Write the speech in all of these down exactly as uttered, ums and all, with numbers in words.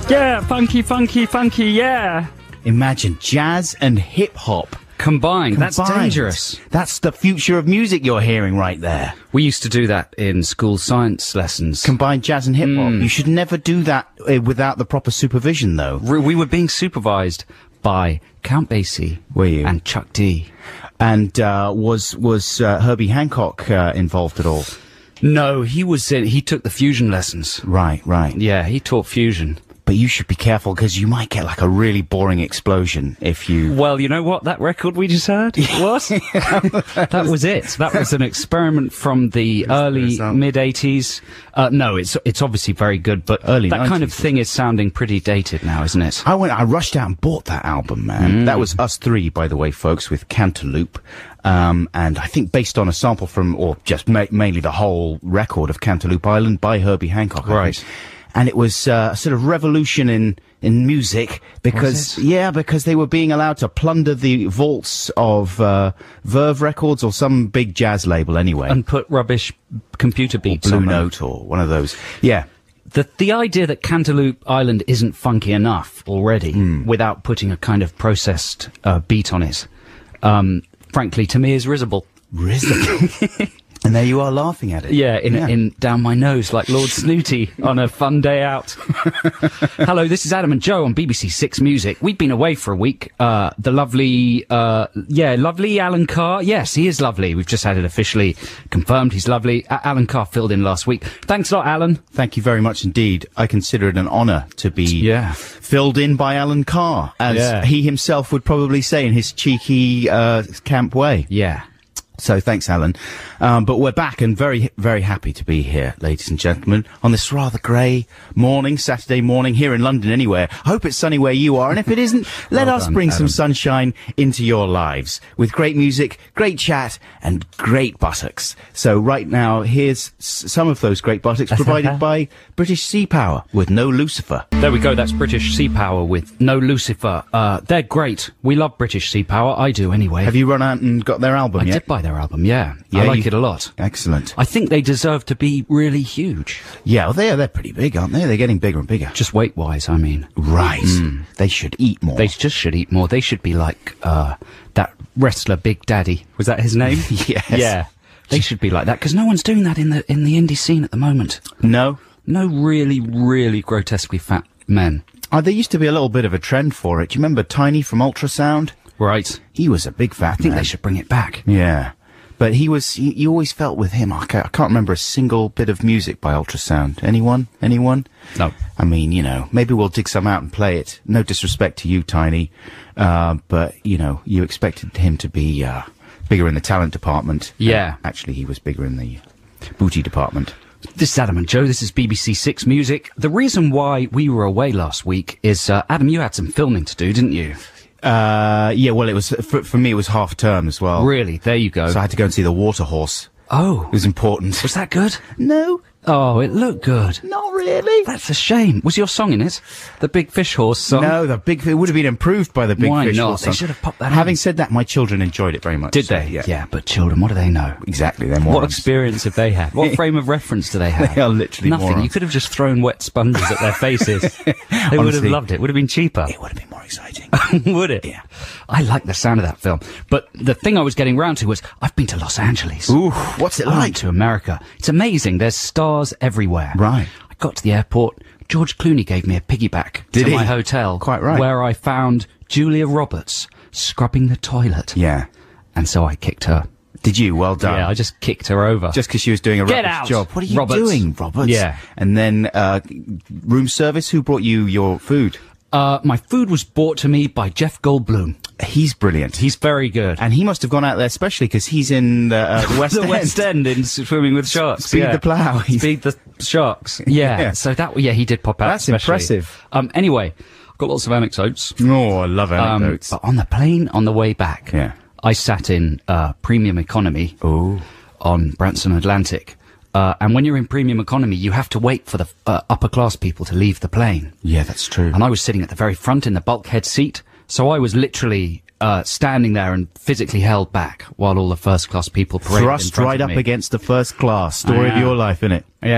Yeah, funky, funky, funky, yeah. Imagine jazz and hip-hop. Combined. That's Combined. dangerous. That's the future of music you're hearing right there. We used to do that in school science lessons. Combined jazz and hip-hop. Mm. You should never do that uh, without the proper supervision, though. Re- we were being supervised by Count Basie. Were you? And Chuck D. And uh, was was uh, Herbie Hancock uh, involved at all? No, he was in, he took the fusion lessons. Right, right. Yeah, he taught fusion. But you should be careful, because you might get like a really boring explosion if you... Well, you know what that record we just heard was? That was it. That was an experiment from the early, mid-eighties. Uh, no, it's it's obviously very good, but Early that kind of nineties. thing is sounding pretty dated now, isn't it? I went, I rushed out and bought that album, man. Mm. That was Us Three, by the way, folks, with Cantaloupe. Um, and I think based on a sample from, or just ma- mainly the whole record of Cantaloupe Island by Herbie Hancock. I Right. think. And it was uh, a sort of revolution in, in music because, Was it? yeah, because they were being allowed to plunder the vaults of uh, Verve Records or some big jazz label anyway. And put rubbish computer or beats Blue on them. Note or one of those. Yeah. The the idea that Cantaloupe Island isn't funky enough already Hmm. without putting a kind of processed uh, beat on it, um, frankly, to me is risible. Risible. And there you are laughing at it. Yeah, in in down my nose like Lord Snooty on a fun day out. Hello, this is Adam and Joe on B B C Six Music. We've been away for a week. Uh, the lovely, uh, yeah, lovely Alan Carr. Yes, he is lovely. We've just had it officially confirmed. He's lovely. A- Alan Carr filled in last week. Thanks a lot, Alan. Thank you very much indeed. I consider it an honour to be Yeah. filled in by Alan Carr, as Yeah. he himself would probably say in his cheeky uh, camp way. Yeah. So thanks, Alan. Um, but we're back and very, very happy to be here, ladies and gentlemen, on this rather grey morning, Saturday morning, here in London anyway. I hope it's sunny where you are, and if it isn't, let Well us done, bring Adam. some sunshine into your lives with great music, great chat, and great buttocks. So right now, here's s- some of those great buttocks provided by British Sea Power with No Lucifer. There we go. That's British Sea Power with No Lucifer. Uh, they're great. We love British Sea Power. I do anyway. Have you run out and got their album I yet? did buy their album, yeah. Yeah, I like you- it a lot. Excellent. I think they deserve to be really huge. Yeah, well, they're, they're pretty big, aren't they? They're getting bigger and bigger. Just weight-wise, I mean. Right. They should eat more. They just should eat more. They should be like, uh, that wrestler Big Daddy. Was that his name? Yes. Yeah. They should be like that, because no one's doing that in the, in the indie scene at the moment. No? No really, really grotesquely fat men. Oh, there used to be a little bit of a trend for it. Do you remember Tiny from Ultrasound? Right. He was a big fat I think man. they should bring it back. Yeah. But he was, you, you always felt with him, I can't, I can't remember a single bit of music by Ultrasound. Anyone? Anyone? No. I mean, you know, maybe we'll dig some out and play it. No disrespect to you, Tiny. Uh, but, you know, you expected him to be, uh, bigger in the talent department. Yeah. Uh, actually, he was bigger in the booty department. This is Adam and Joe. This is B B C Six Music. The reason why we were away last week is, uh, Adam, you had some filming to do, didn't you? Uh, yeah, well, it was, for, for me, it was half term as well. Really? There you go. So I had to go and see The Water Horse. Oh. It was important. Was that good? No, Oh, it looked good. not really. That's a shame. Was your song in it? The Big Fish Horse song? No, the big, it would have been improved by the Big Why Fish not? Horse They song. should have popped that Having in. said that, my children enjoyed it very much. Did so, they? Yeah. Yeah, but children, what do they know? Exactly, they're What morons. experience have they had? What frame of reference do they have? They are literally Nothing. morons. You could have just thrown wet sponges at their faces. They would have Honestly, loved it. Would have been cheaper. It would have been more exciting. Would it? Yeah. I like the sound of that film. But the thing I was getting round to was, I've been to Los Angeles. Ooh, what's it I went like? to America. It's amazing. There's stars everywhere. Right. I got to the airport. George Clooney gave me a piggyback Did to he? my hotel. Quite right. Where I found Julia Roberts scrubbing the toilet. Yeah. And so I kicked her. Did you? Well done. Yeah, I just kicked her over. Just because she was doing a Get rubbish out, job. What are you Roberts. doing, Roberts? Yeah. And then, uh, room service, who brought you your food? Uh, my food was brought to me by Jeff Goldblum. He's brilliant. He's very good. And he must have gone out there especially because he's in the, uh, the West the End. West End in Swimming with Sharks. Speed yeah. the Plough. He's- Speed the Sharks. Yeah. Yeah. So that, yeah, he did pop out. That's especially. impressive. Um, anyway, I've got lots of anecdotes. Oh, I love Um, anecdotes. but on the plane, on the way back, Yeah. I sat in, uh, premium economy Oh. on Branson Atlantic. Uh, and when you're in premium economy, you have to wait for the uh, upper class people to leave the plane. Yeah, that's true. And I was sitting at the very front in the bulkhead seat, so I was literally uh, standing there and physically held back while all the first class people paraded in Thrust front right of up me. against the first class. Story I of know. your life, innit? Yeah.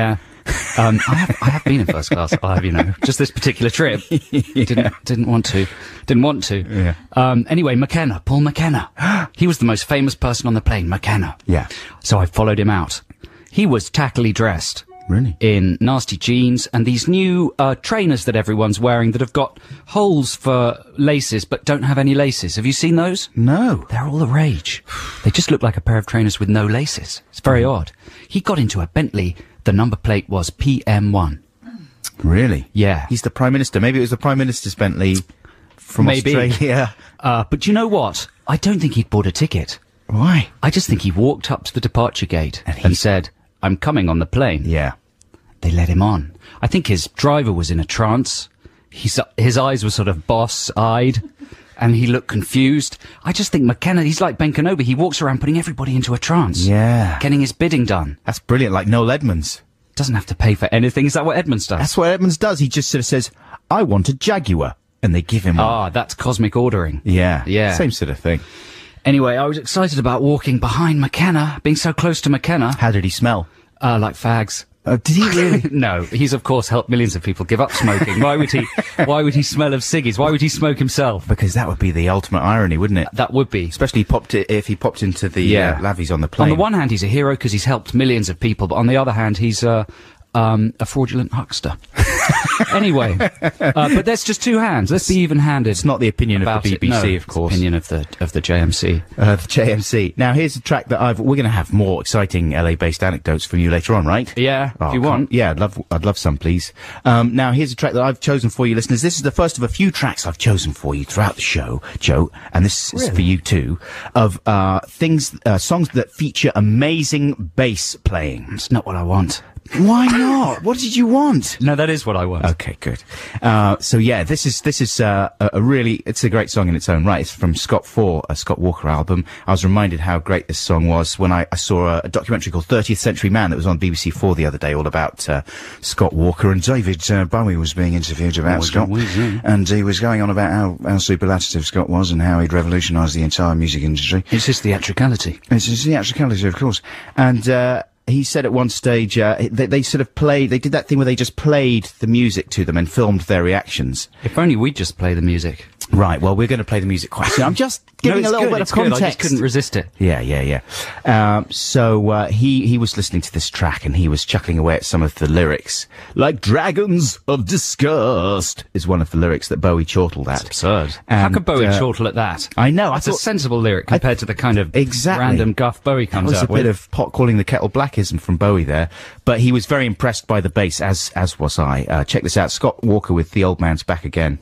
Um, I have, I have been in first class. I have, you know, just this particular trip. yeah. Didn't, didn't want to. Didn't want to. Yeah. Um, anyway, McKenna, Paul McKenna. He was the most famous person on the plane, McKenna. Yeah. So I followed him out. He was tackily dressed. Really? In nasty jeans and these new uh, trainers that everyone's wearing that have got holes for laces but don't have any laces. Have you seen those? No. They're all the rage. They just look like a pair of trainers with no laces. It's very mm. odd. He got into a Bentley. The number plate was P M one. Really? Yeah. He's the Prime Minister. Maybe it was the Prime Minister's Bentley from Maybe. Australia. Uh, but you know what? I don't think he'd bought a ticket. Why? I just think he walked up to the departure gate and, and said, I'm coming on the plane. Yeah. They let him on. I think his driver was in a trance. He's, his eyes were sort of boss-eyed, and he looked confused. I just think McKenna, he's like Ben Kenobi. He walks around putting everybody into a trance. Yeah. Getting his bidding done. That's brilliant, like Noel Edmonds. Doesn't have to pay for anything. Is that what Edmonds does? That's what Edmonds does. He just sort of says, I want a Jaguar. And they give him one. Ah, that's cosmic ordering. Yeah. Yeah. Same sort of thing. Anyway, I was excited about walking behind McKenna, being so close to McKenna. How did he smell? Uh, like fags. Uh, did he really? No, he's of course helped millions of people give up smoking. Why would he? Why would he smell of ciggies? Why would he smoke himself? Because that would be the ultimate irony, wouldn't it? That would be. Especially popped it, if he popped into the Yeah. uh, lavies on the plane. On the one hand, he's a hero because he's helped millions of people, but on the other hand, he's uh, um, a fraudulent huckster. Anyway, uh, but there's just two hands. Let's be even-handed. It's not the opinion of the B B C, no, of it's the course. opinion of the of the J M C. Uh, the J M C. Now, here's a track that I've. We're going to have more exciting L A-based anecdotes from you later on, right? Yeah, Oh, if you come- want. Yeah, I'd love. I'd love some, please. Um, now, here's a track that I've chosen for you, listeners. This is the first of a few tracks I've chosen for you throughout the show, Joe, and this is for you too. Of uh, things, uh, songs that feature amazing bass playing. It's not what I want. Why not? What did you want? No, that is what I want. Okay, good. Uh, so yeah, this is, this is, uh, a, a really, it's a great song in its own right. It's from Scott four, a Scott Walker album. I was reminded how great this song was when I, I saw a, a documentary called thirtieth Century Man that was on B B C four the other day, all about, uh, Scott Walker, and David uh, Bowie was being interviewed about Oh, Scott. was, yeah. And he was going on about how, how superlative Scott was and how he'd revolutionised the entire music industry. It's just theatricality. It's his theatricality, of course. And, uh, he said at one stage, uh, they, they sort of played, they did that thing where they just played the music to them and filmed their reactions. If only we'd just play the music. Right, well, we're going to play the music quite soon. I'm just giving no, a little good, bit it's of good. context. I just couldn't resist it. Yeah, yeah, yeah. Um, so, uh, he, he was listening to this track and he was chuckling away at some of the lyrics. Like dragons of disgust is one of the lyrics that Bowie chortled at. Absurd. And, How could Bowie uh, chortle at that? I know, I That's a thought- sensible lyric compared to the kind of Exactly. random guff Bowie That comes was up a with. bit of pot calling the kettle blackism from Bowie there, but he was very impressed by the bass, as as was I. Uh, check this out, Scott Walker with The Old Man's Back Again.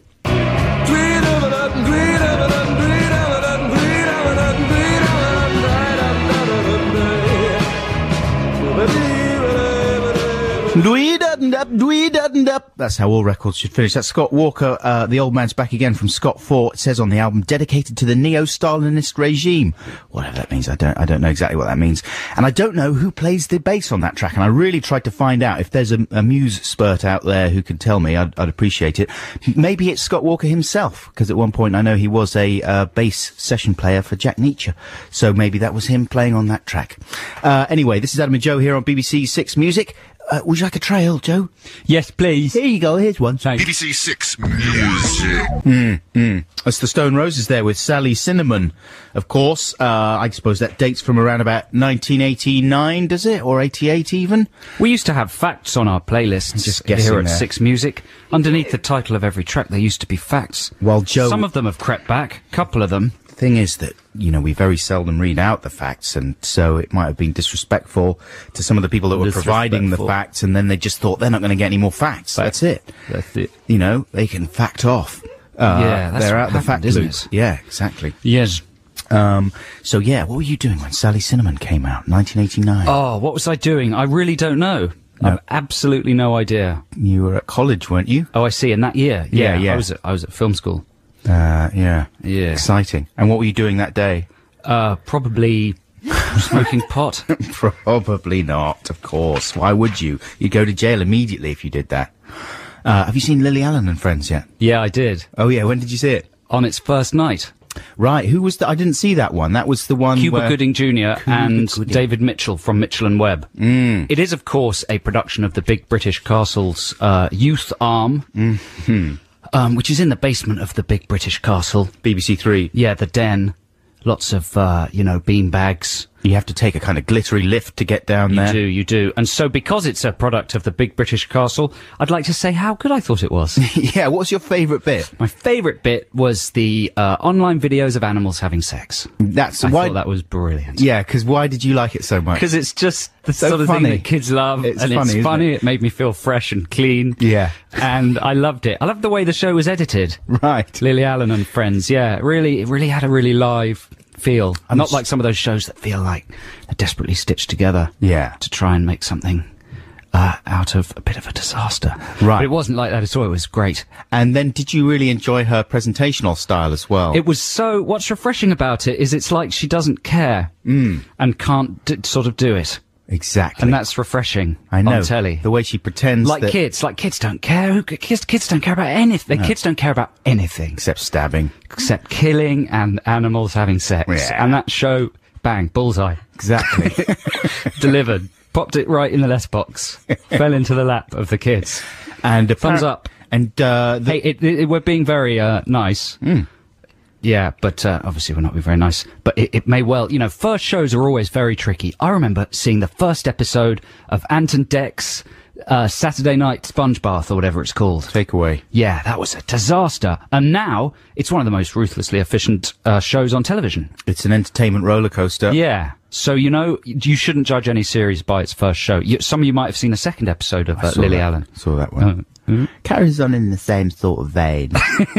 That's how all records should finish. That's Scott Walker, uh, The Old Man's Back Again from Scott four. It says on the album, dedicated to the neo-Stalinist regime. Whatever that means, I don't, I don't know exactly what that means. And I don't know who plays the bass on that track. And I really tried to find out. If there's a, a muse spurt out there who can tell me, I'd, I'd appreciate it. Maybe it's Scott Walker himself, because at one point I know he was a uh, bass session player for Jack Nietzsche. So maybe that was him playing on that track. Uh, anyway, this is Adam and Joe here on B B C Six Music. Uh, would you like a trail, Joe? Yes, please. Here you go, here's one. Thanks. B B C Six Music. Mm, mm. That's the Stone Roses there with Sally Cinnamon, of course. Uh, I suppose that dates from around about nineteen eighty-nine, does it? Or eighty-eight even? We used to have facts on our playlists Just guessing here at there. Six Music. Underneath the title of every track, there used to be facts. Well, Joe- Some of them have crept back. A couple of them. Thing is that, you know, we very seldom read out the facts, and so it might have been disrespectful to some of the people that were providing the Disrespectful. facts, and then they just thought they're not going to get any more facts. That's it. That's it. You know, they can fact off. Uh, Yeah, that's they're what out the happened, fact isn't loop. it? Yeah, exactly. Yes. Um, so yeah, what were you doing when Sally Cinnamon came out, nineteen eighty-nine? Oh, what was I doing? I really don't know. No. I've absolutely no idea. You were at college, weren't you? Oh, I see. In that year. Yeah, yeah. I was at, I was at film school. Uh, yeah. Yeah. Exciting. And what were you doing that day? Uh, probably smoking pot. Probably not, of course. Why would you? You'd go to jail immediately if you did that. Uh, have you seen Lily Allen and Friends yet? Yeah, I did. Oh yeah, when did you see it? On its first night. Right. Who was the, I didn't see that one. That was the one Cuba where... Gooding Junior and Gooding. David Mitchell from Mitchell and Webb. Mm. It is, of course, a production of the Big British Castle's uh, youth arm, Mm-hmm. um, which is in the basement of the Big British Castle. B B C Three. Yeah, the den. Lots of, uh, you know, bean bags. You have to take a kind of glittery lift to get down You there. do, you do. And so because it's a product of the Big British Castle, I'd like to say how good I thought it was. Yeah, what's your favourite bit? My favourite bit was the uh, online videos of animals having sex. That's I why. thought that was brilliant. Yeah, because why did you like it so much? Because it's just the So sort of funny. thing that kids love, It's and funny, it's isn't funny. it? It made me feel fresh and clean. Yeah. And I loved it. I loved the way the show was edited. Right. Lily Allen and Friends, yeah, really, it really had a really live feel. I'm Not s- like some of those shows that feel like they're desperately stitched together. Yeah. To try and make something uh, out of a bit of a disaster. Right. But it wasn't like that at all. It was great. And then did you really enjoy her presentational style as well? It was so. What's refreshing about it is it's like she doesn't care Mm. and can't d- sort of do it, Exactly. and that's refreshing. I know. On telly. The way she pretends Like that... kids, like kids don't care. Who, kids, kids don't care about anything. Kids don't care about anything Except stabbing. except killing and animals having sex. Yeah. And that show, bang, bullseye, Exactly. delivered, popped it right in the letterbox, fell into the lap of the kids. and Thumbs appar- up. And uh, the, Hey, it, it, we're being very uh, nice. Mm. Yeah, but uh, obviously we're not being very nice. But it, it may well, you know, first shows are always very tricky. I remember seeing the first episode of Anton Deck's uh, Saturday Night Sponge Bath or whatever it's called. takeaway. Yeah, that was a disaster. And now it's one of the most ruthlessly efficient uh, shows on television. It's an entertainment roller coaster. Yeah. So, you know, you shouldn't judge any series by its first show. You, some of you might have seen a second episode of uh, Saw Lily that. Allen. Saw that one. Uh, Carries on in the same sort of vein.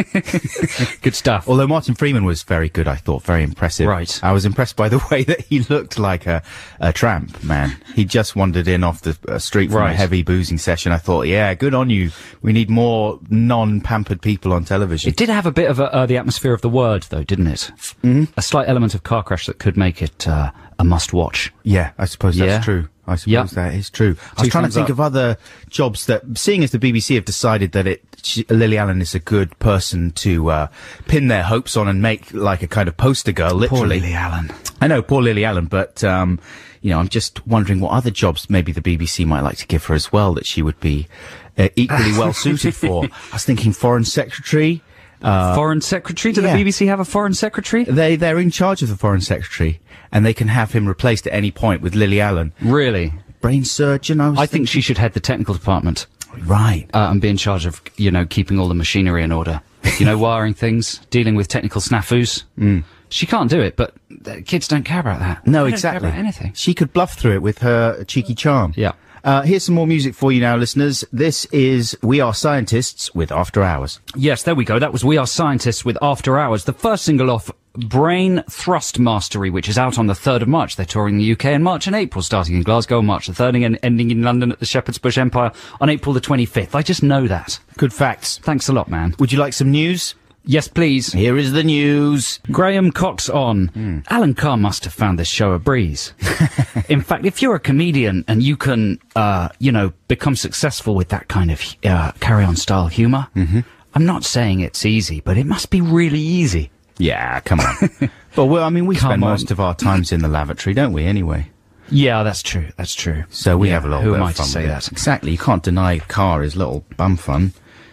good stuff. Although Martin Freeman was very good, I thought, very impressive. Right. I was impressed by the way that he looked like a, a tramp, man. He just wandered in off the uh, street from Right. a heavy boozing session. I thought, yeah, good on you. We need more non-pampered people on television. It did have a bit of a, uh, the atmosphere of The Word, though, didn't it? Mm-hmm. A slight element of car crash that could make it uh, a must-watch. Yeah, I suppose Yeah. that's true. I suppose Yeah. that is true. I was Two trying to thumbs think up. of other jobs that, seeing as the B B C have decided that it, she, Lily Allen is a good person to uh, pin their hopes on and make like a kind of poster girl, literally. Poor Lily Allen. I know, poor Lily Allen, but, um, you know, I'm just wondering what other jobs maybe the B B C might like to give her as well that she would be uh, equally well suited for. I was thinking Foreign Secretary. Uh, Foreign Secretary? Do yeah. the B B C have a Foreign Secretary? they, they're in charge of the Foreign Secretary, and they can have him replaced at any point with Lily Allen. Really? Brain surgeon, I was I think she should head the technical department thinking. Right. uh, and be in charge of, you know, keeping all the machinery in order. You know, wiring things, dealing with technical snafus. Mm. She can't do it, but the kids don't care about that. No, They don't exactly. care about anything. She could bluff through it with her cheeky charm. Yeah. Uh, here's some more music for you now, listeners. This is We Are Scientists with After Hours. Yes, there we go. That was We Are Scientists with After Hours, the first single off Brain Thrust Mastery, which is out on the third of March. They're touring the U K in March and April, starting in Glasgow on March the third and ending in London at the Shepherd's Bush Empire on April the twenty-fifth. I just know that. Good facts. Thanks a lot, man. Would you like some news? Yes, please. Here is the news. Graham Cox on. Hmm. Alan Carr must have found this show a breeze. In fact, if you're a comedian and you can, uh, you know, become successful with that kind of uh, carry-on style humour, mm-hmm. I'm not saying it's easy, but it must be really easy. Yeah, come on. But, well, I mean, we Come spend on. most of our times in the lavatory, don't we, anyway? Yeah, that's true. That's true. So we Yeah, have a lot Who of am I fun to say with it. that? Exactly. You can't deny Car is little bum fun.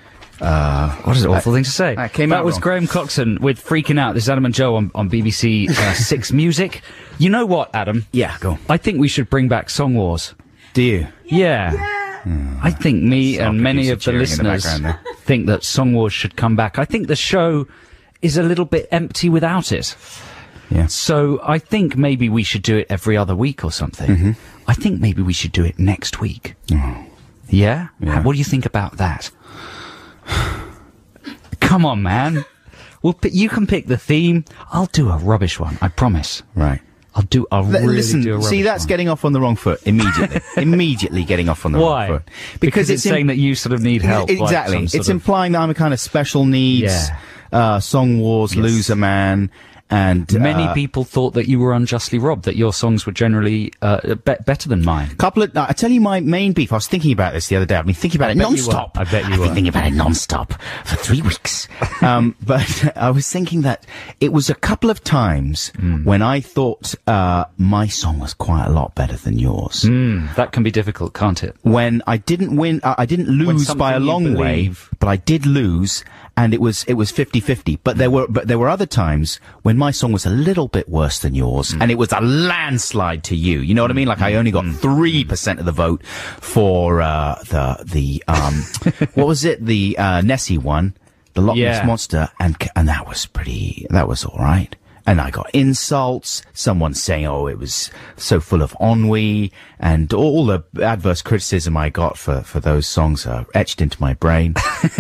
Uh, What an awful thing to say. that came that out was wrong. Graham Coxon with Freaking Out. This is Adam and Joe on, on B B C uh, Six Music. You know what, Adam? Yeah, go on. I think we should bring back Song Wars. Do you? Yeah. I think me Our and many of the producer cheering in the listeners background there. think that Song Wars should come back. I think the show is a little bit empty without it. Yeah. So I think maybe we should do it every other week or something. Mm-hmm. I think maybe we should do it next week. Yeah? Yeah. What do you think about that? Come on, man. Well, p- you can pick the theme. I'll do a rubbish one. I promise. Right. I'll do. I'll L- really Listen, do a rubbish see, that's one. getting off on the wrong foot immediately. immediately getting off on the Why? wrong foot. Because, it's im- saying that you sort of need help. like Exactly. some sort It's of- implying that I'm a kind of special needs, Yeah. uh, Song Wars Yes. loser man. And Many uh, people thought that you were unjustly robbed, that your songs were generally uh, be- better than mine. couple of, I tell you my main beef. I was thinking about this the other day. I've been thinking about it bet you non-stop. were. I bet you I've were. been thinking about it non-stop for three weeks. um, but I was thinking that it was a couple of times Mm. when I thought uh, my song was quite a lot better than yours. Mm, that can be difficult, can't it? When I didn't win, uh, I didn't lose by a something you long way, believe- but I did lose, and it was it was fifty-fifty. But there were but there were other times when my song was a little bit worse than yours, Mm. and it was a landslide to you. You know what I mean? Like I only got Mm. three percent of the vote for uh, the the um what was it the uh, Nessie one, the Loch Ness Yeah. Monster, and c- and that was pretty. That was all right. And I got insults, someone saying, oh, it was so full of ennui, and all the adverse criticism I got for, for those songs are etched into my brain.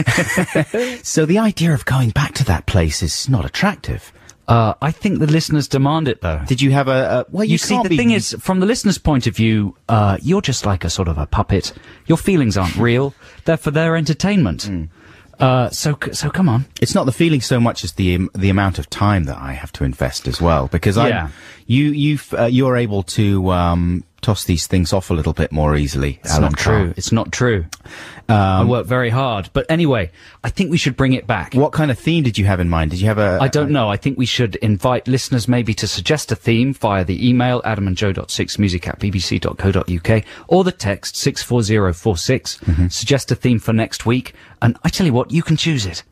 So the idea of going back to that place is not attractive. Uh, I think the listeners demand it, though. Did you have a, a well, you, You, see, can't the be, thing is, from the listener's point of view, uh, you're just like a sort of a puppet. Your feelings aren't real. They're for their entertainment. Hmm. Uh, so, c- so come on. it's not the feeling so much as the um, the amount of time that I have to invest as well, because Yeah. I, you, you, uh, you're able to, um, toss these things off a little bit more easily. It's Alan not Carr. true. It's not true. Um, I work very hard. But anyway, I think we should bring it back. What kind of theme did you have in mind? Did you have a? I don't know. I think we should invite listeners maybe to suggest a theme via the email adamandjoe.sixmusic at bbc.co.uk or the text six four zero four six. Mm-hmm. Suggest a theme for next week. And I tell you what, you can choose it.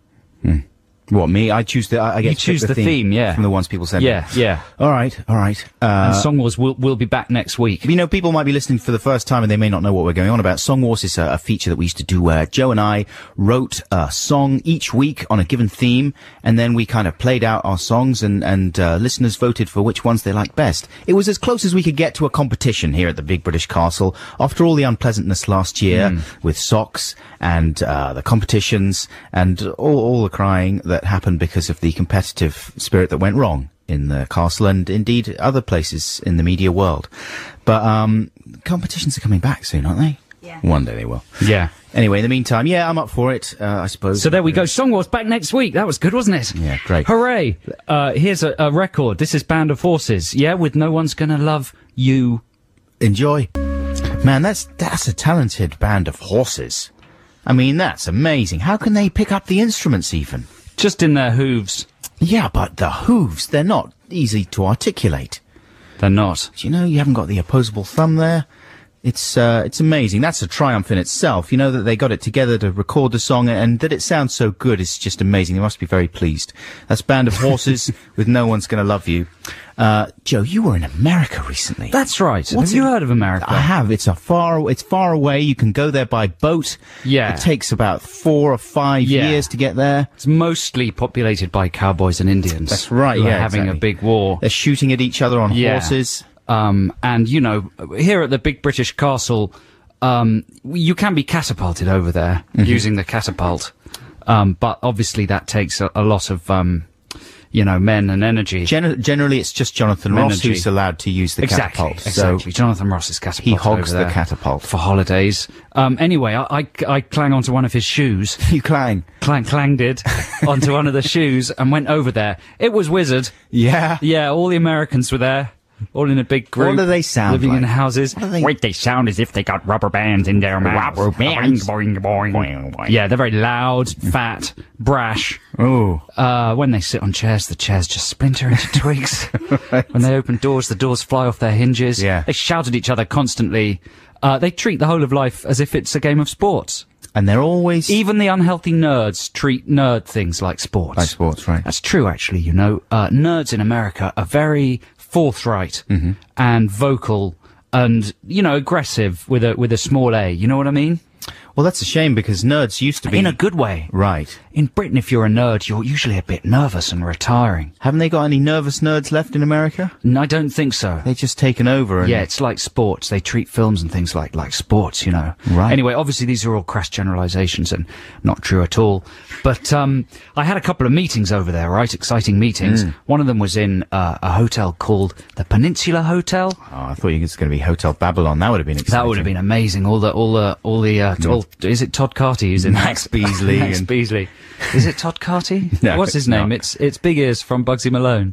What, me? I choose the. I, I get You to pick choose the theme, yeah. from the ones people send. me. Yeah, yeah. All right, all right. Uh, And Song Wars will, will be back next week. you know, people might be listening for the first time and they may not know what we're going on about. Song Wars is a, a feature that we used to do where Joe and I wrote a song each week on a given theme, and then we kind of played out our songs, and, and uh, listeners voted for which ones they liked best. It was as close as we could get to a competition here at the Big British Castle. After all the unpleasantness last year Hmm. with socks and uh, the competitions and all, all the crying that happened because of the competitive spirit that went wrong in the castle and indeed other places in the media world. But um, competitions are coming back soon, aren't they? Yeah. One day they will. Yeah. Anyway, in the meantime, yeah, I'm up for it, uh, I suppose. So there we go. Song Wars back next week. That was good, wasn't it? Yeah, great. Hooray. Uh, here's a, a record. This is Band of Horses. Yeah, with No One's Gonna Love You. Enjoy. Man, that's that's a talented band of horses. I mean, that's amazing. How can they pick up the instruments even? Just in their hooves. Yeah, but the hooves, they're not easy to articulate. They're not. Do you know you haven't got the opposable thumb there? It's uh, it's amazing. That's a triumph in itself. You know that they got it together to record the song, and that it sounds so good is just amazing. They must be very pleased. That's Band of Horses with No One's Gonna Love You. Uh, Joe, you were in America recently. That's right. What's Have you it- heard of America? I have. It's a far. It's far away. You can go there by boat. Yeah. It takes about four or five Yeah. years to get there. It's mostly populated by cowboys and Indians. That's right, who are yeah, having exactly. a big war. They're shooting at each other on Yeah. horses. Um, and, you know, here at the Big British Castle, um, you can be catapulted over there Mm-hmm. using the catapult. Um, but obviously that takes a, a lot of, um, you know, men and energy. Gen- generally, it's just Jonathan Ross Energy. who's allowed to use the Exactly, catapult. exactly. So Jonathan Ross is catapulted he hogs over the there catapult. for holidays. Um, anyway, I, I, I clang onto one of his shoes. you clang. Clang, clang did onto one of the shoes and went over there. It was wizard. Yeah. Yeah, all the Americans were there, all in a big group. What do they sound living like? in houses. What do they- Wait, they sound as if they got rubber bands in their mouths. Rubber bands? Boing, boing, boing. Yeah, they're very loud, fat, brash. Oh. Uh, when they sit on chairs, the chairs just splinter into twigs. When they open doors, the doors fly off their hinges. Yeah. They shout at each other constantly. Uh, they treat the whole of life as if it's a game of sports. And they're always Even the unhealthy nerds treat nerd things like sports. like sports, right? That's true, actually, you know. Uh, nerds in America are very forthright Mm-hmm. and vocal and, you know, aggressive with a with a small A. You know what I mean? Well, that's a shame because nerds used to be In a good way. right. In Britain, if you're a nerd, you're usually a bit nervous and retiring. Haven't they got any nervous nerds left in America? And I don't think so. They've just taken over. And Yeah, it's like sports. They treat films and things like like sports, you know. Right. Anyway, obviously these are all crass generalizations and not true at all. But um, I had a couple of meetings over there, right? Exciting meetings. Mm. One of them was in uh, a hotel called the Peninsula Hotel. Oh, I thought it was going to be Hotel Babylon. That would have been exciting. That would have been amazing. All the, all the, all the, uh, all, is it Todd Carty who's in Max that? Beasley Max and- Beasley. Is it Todd Carty? No, What's his it's name? not. It's, it's Big Ears from Bugsy Malone.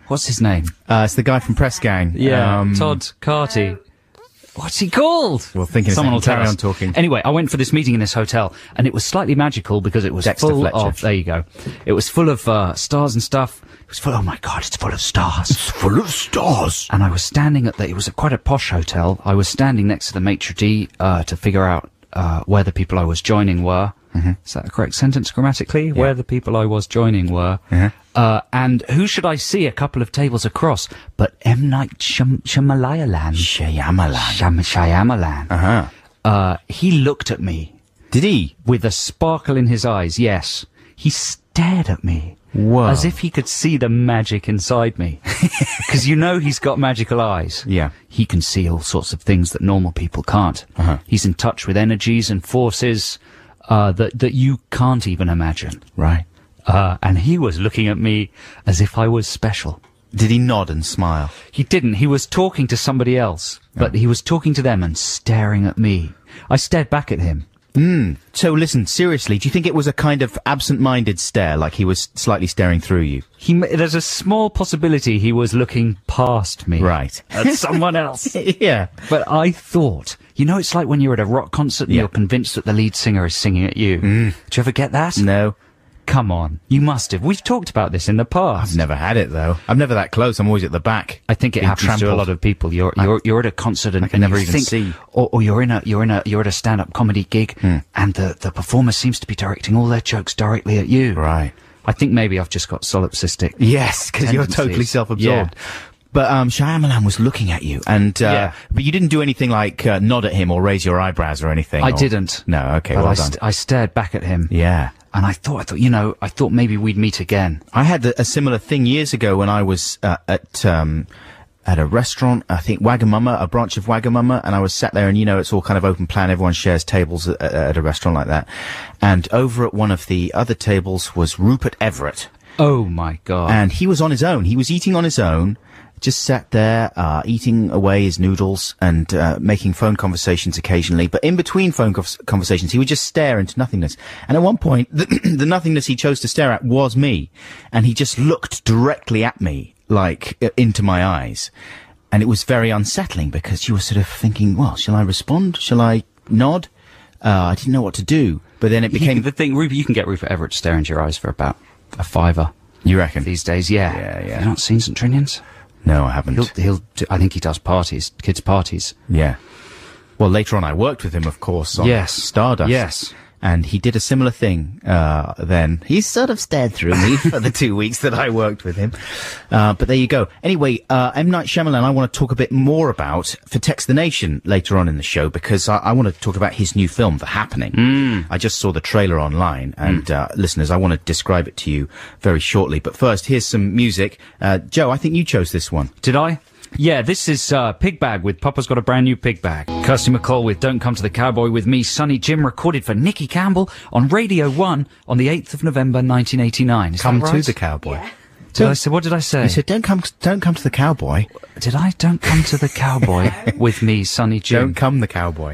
What's his name? Uh, it's the guy from Press Gang. Um, Todd Carty. What's he called? Well, thinking someone will carry tell us. on talking. Anyway, I went for this meeting in this hotel, and it was slightly magical because it was Dexter full Fletcher. of. There you go. It was full of uh, stars and stuff. It was full. Oh my God! It's full of stars. It's full of stars. And I was standing at the. It was a, quite a posh hotel. I was standing next to the maitre d' uh, to figure out uh, where the people I was joining were. Mm-hmm. Is that a correct sentence grammatically? Yeah. Where the people I was joining were. Uh-huh. Uh, and who should I see a couple of tables across but M. Night Shyam- Shyamalan. Shyamalan. Shyam- Shyamalan. Uh-huh. Uh, he looked at me. Did he? With a sparkle in his eyes, yes. He stared at me. Whoa. As if he could see the magic inside me. Because you know he's got magical eyes. Yeah. He can see all sorts of things that normal people can't. Uh-huh. He's in touch with energies and forces uh, that, that you can't even imagine. Right. Uh, and he was looking at me as if I was special. Did he nod and smile? He didn't. He was talking to somebody else, but he was talking to them and staring at me. I stared back at him. Mm. So listen, seriously, do you think it was a kind of absent-minded stare, like he was slightly staring through you? He, there's a small possibility he was looking past me. Right. At someone else. Yeah. But I thought, you know, it's like when you're at a rock concert and Yeah. you're convinced that the lead singer is singing at you. Mm. Do you ever get that? No. Come on. You must have. We've talked about this in the past. I've never had it, though. I'm never that close. I'm always at the back. I think it being happens to a trampled. lot of people. You're you're you're at a concert and, I can and never you even think, see. Or, or you're in a you're in a you're at a stand-up comedy gig, Hmm. and the the performer seems to be directing all their jokes directly at you. Right. I think maybe I've just got solipsistic. Yes, because you're tendencies. totally self-absorbed. Yeah. But um, Shyamalan was looking at you, and uh, Yeah. but you didn't do anything like uh, nod at him or raise your eyebrows or anything. I or- didn't. No. Okay. But well I, done. st- I stared back at him. Yeah. And I thought, I thought, you know, I thought maybe we'd meet again. I had a, a similar thing years ago when I was uh, at um, at a restaurant, I think Wagamama, a branch of Wagamama, and I was sat there, and you know, it's all kind of open plan. Everyone shares tables at, at a restaurant like that. And over at one of the other tables was Rupert Everett, Oh my God. and he was on his own. He was eating on his own. Just sat there, uh, eating away his noodles and, uh, making phone conversations occasionally. But in between phone co- conversations, he would just stare into nothingness. And at one point, the, the nothingness he chose to stare at was me. And he just looked directly at me, like, uh, into my eyes. And it was very unsettling because you were sort of thinking, well, shall I respond? Shall I nod? Uh, I didn't know what to do. But then it You became, can- the thing, Rupert, you can get Rupert Everett to stare into your eyes for about a fiver you reckon? these days. Yeah. Yeah, yeah. Have you not seen St Trinian's? No, I haven't. He'll, he'll do, I think he does parties, kids' parties. Yeah. Well, later on I worked with him, of course, on Yes. Stardust. Yes. And he did a similar thing, uh, then. He sort of stared through me for the two weeks that I worked with him. Uh, but there you go. Anyway, uh, M. Night Shyamalan I want to talk a bit more about for Text the Nation later on in the show, because I, I want to talk about his new film, The Happening. Mm. I just saw the trailer online, and, mm. uh, listeners, I want to describe it to you very shortly. But first, here's some music. Uh, Joe, I think you chose this one. Did I? Yeah, this is uh, Pig Bag with Papa's Got a Brand New Pig Bag. Kirsty MacColl with Don't Come to the Cowboy with me, Sonny Jim, recorded for Nicky Campbell on Radio one on the eighth of November nineteen eighty-nine. Is Come that to right? the Cowboy. Did I say, what did I say? You said, don't come, don't come to the cowboy. Did I? Don't come to the cowboy with me, Sonny Jim. Don't come the cowboy.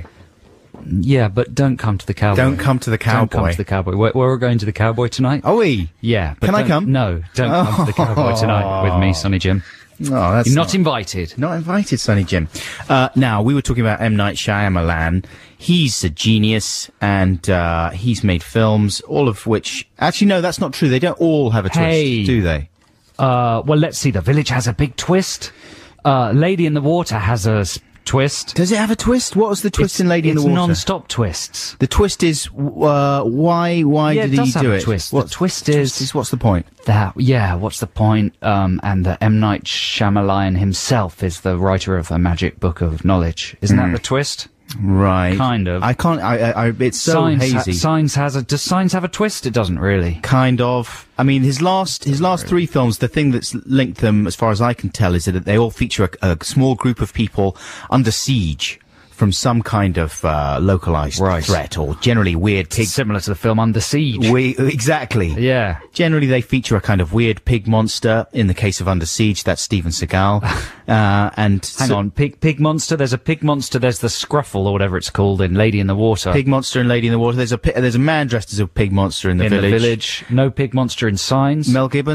Yeah, but don't come to the cowboy. Don't come to the Don't come cowboy. to the cowboy. We're, we're going to the cowboy tonight? Are we? Yeah. But Can I don't- come? No, don't come to the cowboy tonight with me, Sonny Jim. Oh, that's You're not, invited. Not invited, Sonny Jim. Uh, now, we were talking about M. Night Shyamalan. He's a genius, and uh, he's made films, all of which... Actually, no, that's not true. They don't all have a twist, Hey. do they? Uh, well, let's see. The Village has a big twist. Uh, Lady in the Water has a s- twist. Does it have a twist? What was the twist It's- in Lady in it's the Water? non-stop twists. The twist is, uh, why, why Yeah, did it does he have do a it? twist. What The twist is- what's the point? That, yeah, what's the point? Um, and the M. Night Shyamalan himself is the writer of a magic book of knowledge. Isn't that the twist? Right. Kind of. I can't, I, I, I it's so Signs, ha- hazy. Signs has a, does Signs have a twist? It doesn't really. Kind of. I mean, his last his last three films, the thing that's linked them, as far as I can tell, is that they all feature a, a small group of people under siege from some kind of uh, localized Right. threat, or generally weird pig. Similar to the film Under Siege. We, exactly. Yeah. Generally, they feature a kind of weird pig monster. In the case of Under Siege, that's Steven Seagal. uh, and Hang so- on, pig pig monster. There's a pig monster. There's the Scruffle or whatever it's called in Lady in the Water. Pig monster and Lady in the Water. There's a pi- there's a man dressed as a pig monster in the in village. the village. No pig monster in Signs. Mel Gibbons.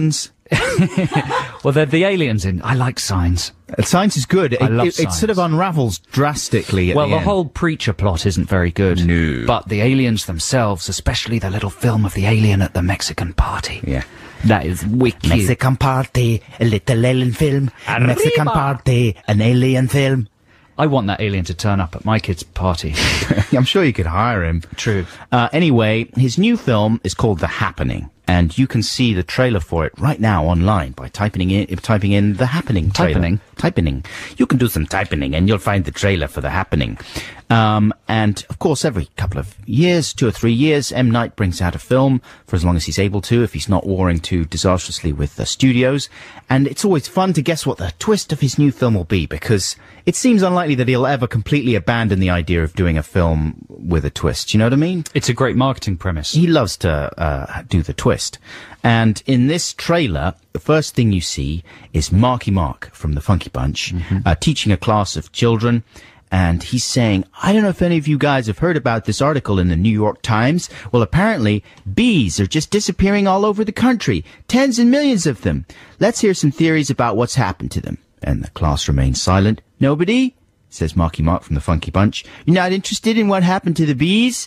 Well, they're the aliens in. I like Signs. Uh, Signs is good. It, I love it, it sort of Signs. unravels drastically at Well, the the end. whole Preacher plot isn't very good. No. But the aliens themselves, especially the little film of the alien at the Mexican party. Yeah. That is wicked. Mexican party, a little alien film. Arriba. Mexican party, an alien film. I want that alien to turn up at my kid's party. I'm sure you could hire him. True. Uh, anyway, his new film is called The Happening, and you can see the trailer for it right now online by typing in typing in The Happening trailer. Typening? Typening. You can do some typening, and you'll find the trailer for The Happening. Um, and of course, every couple of years, two or three years, M. Night brings out a film for as long as he's able to, if he's not warring too disastrously with the studios. And it's always fun to guess what the twist of his new film will be, because it seems unlikely that he'll ever completely abandon the idea of doing a film with a twist. You know what I mean? It's a great marketing premise. He loves to uh, do the twist. And in this trailer, the first thing you see is Marky Mark from the Funky Bunch Mm-hmm. uh, teaching a class of children. And he's saying, I don't know if any of you guys have heard about this article in the New York Times. Well, apparently, bees are just disappearing all over the country. Tens and millions of them. Let's hear some theories about what's happened to them. And the class remains silent. Nobody? Says Marky Mark from the Funky Bunch. You're not interested in what happened to the bees?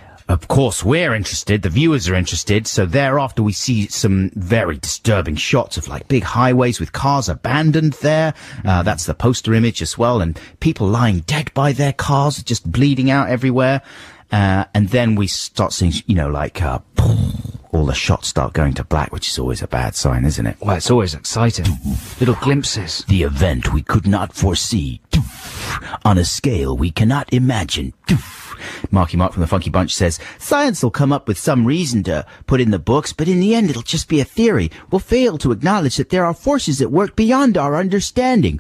Of course, we're interested. The viewers are interested. So thereafter, we see some very disturbing shots of like big highways with cars abandoned there. Uh, that's the poster image as well. And people lying dead by their cars, just bleeding out everywhere. Uh, and then we start seeing, you know, like, uh, all the shots start going to black, which is always a bad sign, isn't it? Well, it's always exciting. Little glimpses. The event we could not foresee. On a scale we cannot imagine. Marky Mark from the Funky Bunch says, science will come up with some reason to put in the books, but in the end it'll just be a theory. We'll fail to acknowledge that there are forces at work beyond our understanding.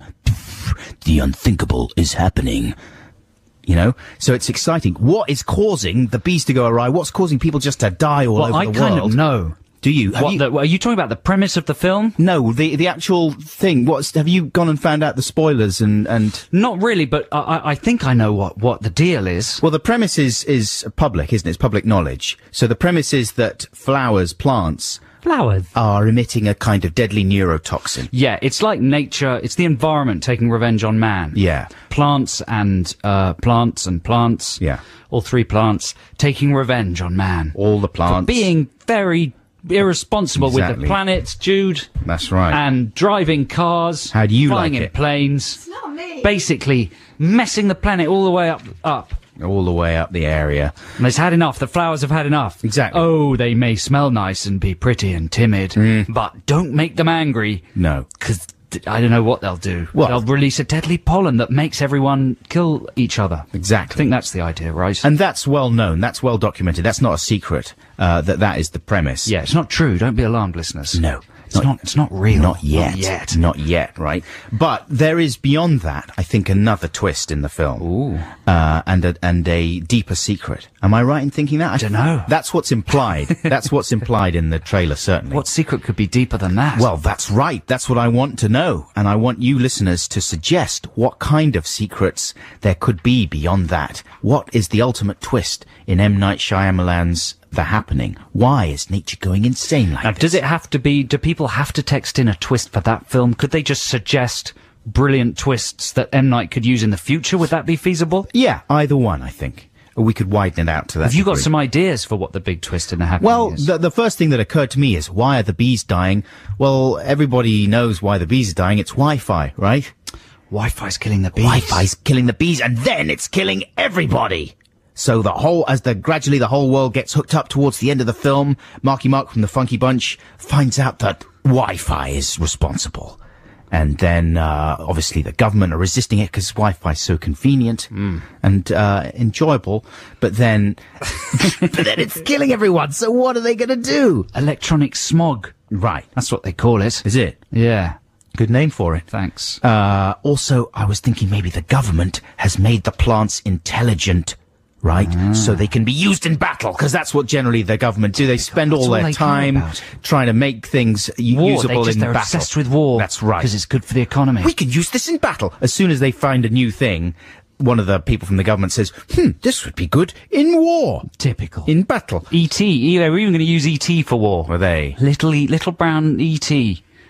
The unthinkable is happening. You know? So it's exciting. What is causing the bees to go awry? What's causing people just to die all Well, over I the kind world? of know. Do you? Have What, you- the, are you talking about the premise of the film? No, the the actual thing. What's have you gone and found out the spoilers and and? Not really, but I, I- I think I know what, what the deal is. Well, the premise is is public, isn't it? It's public knowledge. So the premise is that flowers, plants, Flowers. are emitting a kind of deadly neurotoxin. Yeah, it's like nature. It's the environment taking revenge on man. Yeah. Plants and uh, plants and plants. Yeah. All three plants taking revenge on man. All the For plants. being very irresponsible with Exactly. the planet, Jude. That's right. And driving cars. How do you flying like in it? planes. Not me. Basically, messing the planet all the way up. up. All the way up the area. And it's had enough. The flowers have had enough. Exactly. Oh, they may smell nice and be pretty and timid, but don't make them angry. No. Because I don't know what they'll do. What? They'll release a deadly pollen that makes everyone kill each other. Exactly. I think that's the idea, right? And that's well known. That's well documented. That's not a secret. Uh, that that is the premise. yeah, it's not true. Don't be alarmed, listeners. No. It's not, it's not real. Not yet. Not yet. Not yet, right? But there is beyond that, I think, another twist in the film. Ooh. Uh, and a, and a deeper secret. Am I right in thinking that? I dunno. That's what's implied. That's what's implied in the trailer, certainly. What secret could be deeper than that? Well, that's right. That's what I want to know. And I want you listeners to suggest what kind of secrets there could be beyond that. What is the ultimate twist in M. Night Shyamalan's The Happening? Why is nature going insane like now, this? does it have to be, do people have to text in a twist for that film? Could they just suggest brilliant twists that M. Night could use in the future? Would that be feasible? Yeah, either one, I think. Or we could widen it out to that Have you got degree. some ideas for what the big twist in the happening Well, is? the, the first thing that occurred to me is, why are the bees dying? Well, everybody knows why the bees are dying. It's Wi-Fi, right? Wi-Fi's killing the bees. Wi-Fi's killing the bees, and then it's killing everybody. So the whole, as the gradually the whole world gets hooked up towards the end of the film, Marky Mark from the Funky Bunch finds out that Wi-Fi is responsible. And then, uh, obviously the government are resisting it because Wi-Fi is so convenient and, uh, enjoyable. But then, but then it's killing everyone. So what are they going to do? Electronic smog. Right. That's what they call it. Is it? Yeah. Good name for it. Thanks. Uh, also, I was thinking maybe the government has made the plants intelligent, right? So they can be used in battle, because that's what generally the government do. They spend That's all all their they care time about. trying to make things u- War. usable they just, in they're battle. obsessed with war. That's right. Because it's good for the economy. We can use this in battle. As soon as they find a new thing, one of the people from the government says, hmm, this would be good in war. Typical. In battle. E T. Yeah, we're even going to use E T for war. Were they? Little E, little brown E T.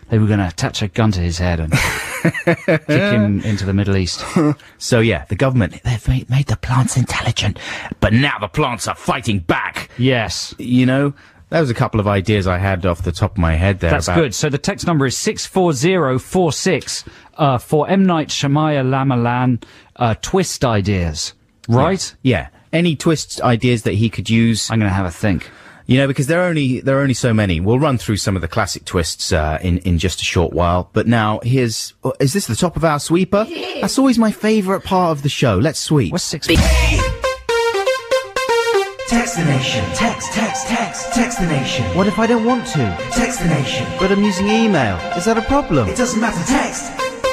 they were going to attach a gun to his head and kick him into the Middle East. So yeah, the government, they've made, made the plants intelligent, but now the plants are fighting back. Yes. You know, that was a couple of ideas I had off the top of my head there. That's about good. So the text number is six four zero four six uh, for M. Night Shyamalan uh, twist ideas. Right? Yeah. yeah. Any twist ideas that he could use. I'm going to have a think. You know, because there are only there are only so many. We'll run through some of the classic twists uh, in in just a short while. But now here's oh, is this the top of our sweeper? That's always my favourite part of the show. Let's sweep. What's six? Text the nation. Text, text, text, text the nation. What if I don't want to? Text the nation. But I'm using email. Is that a problem? It doesn't matter. Text.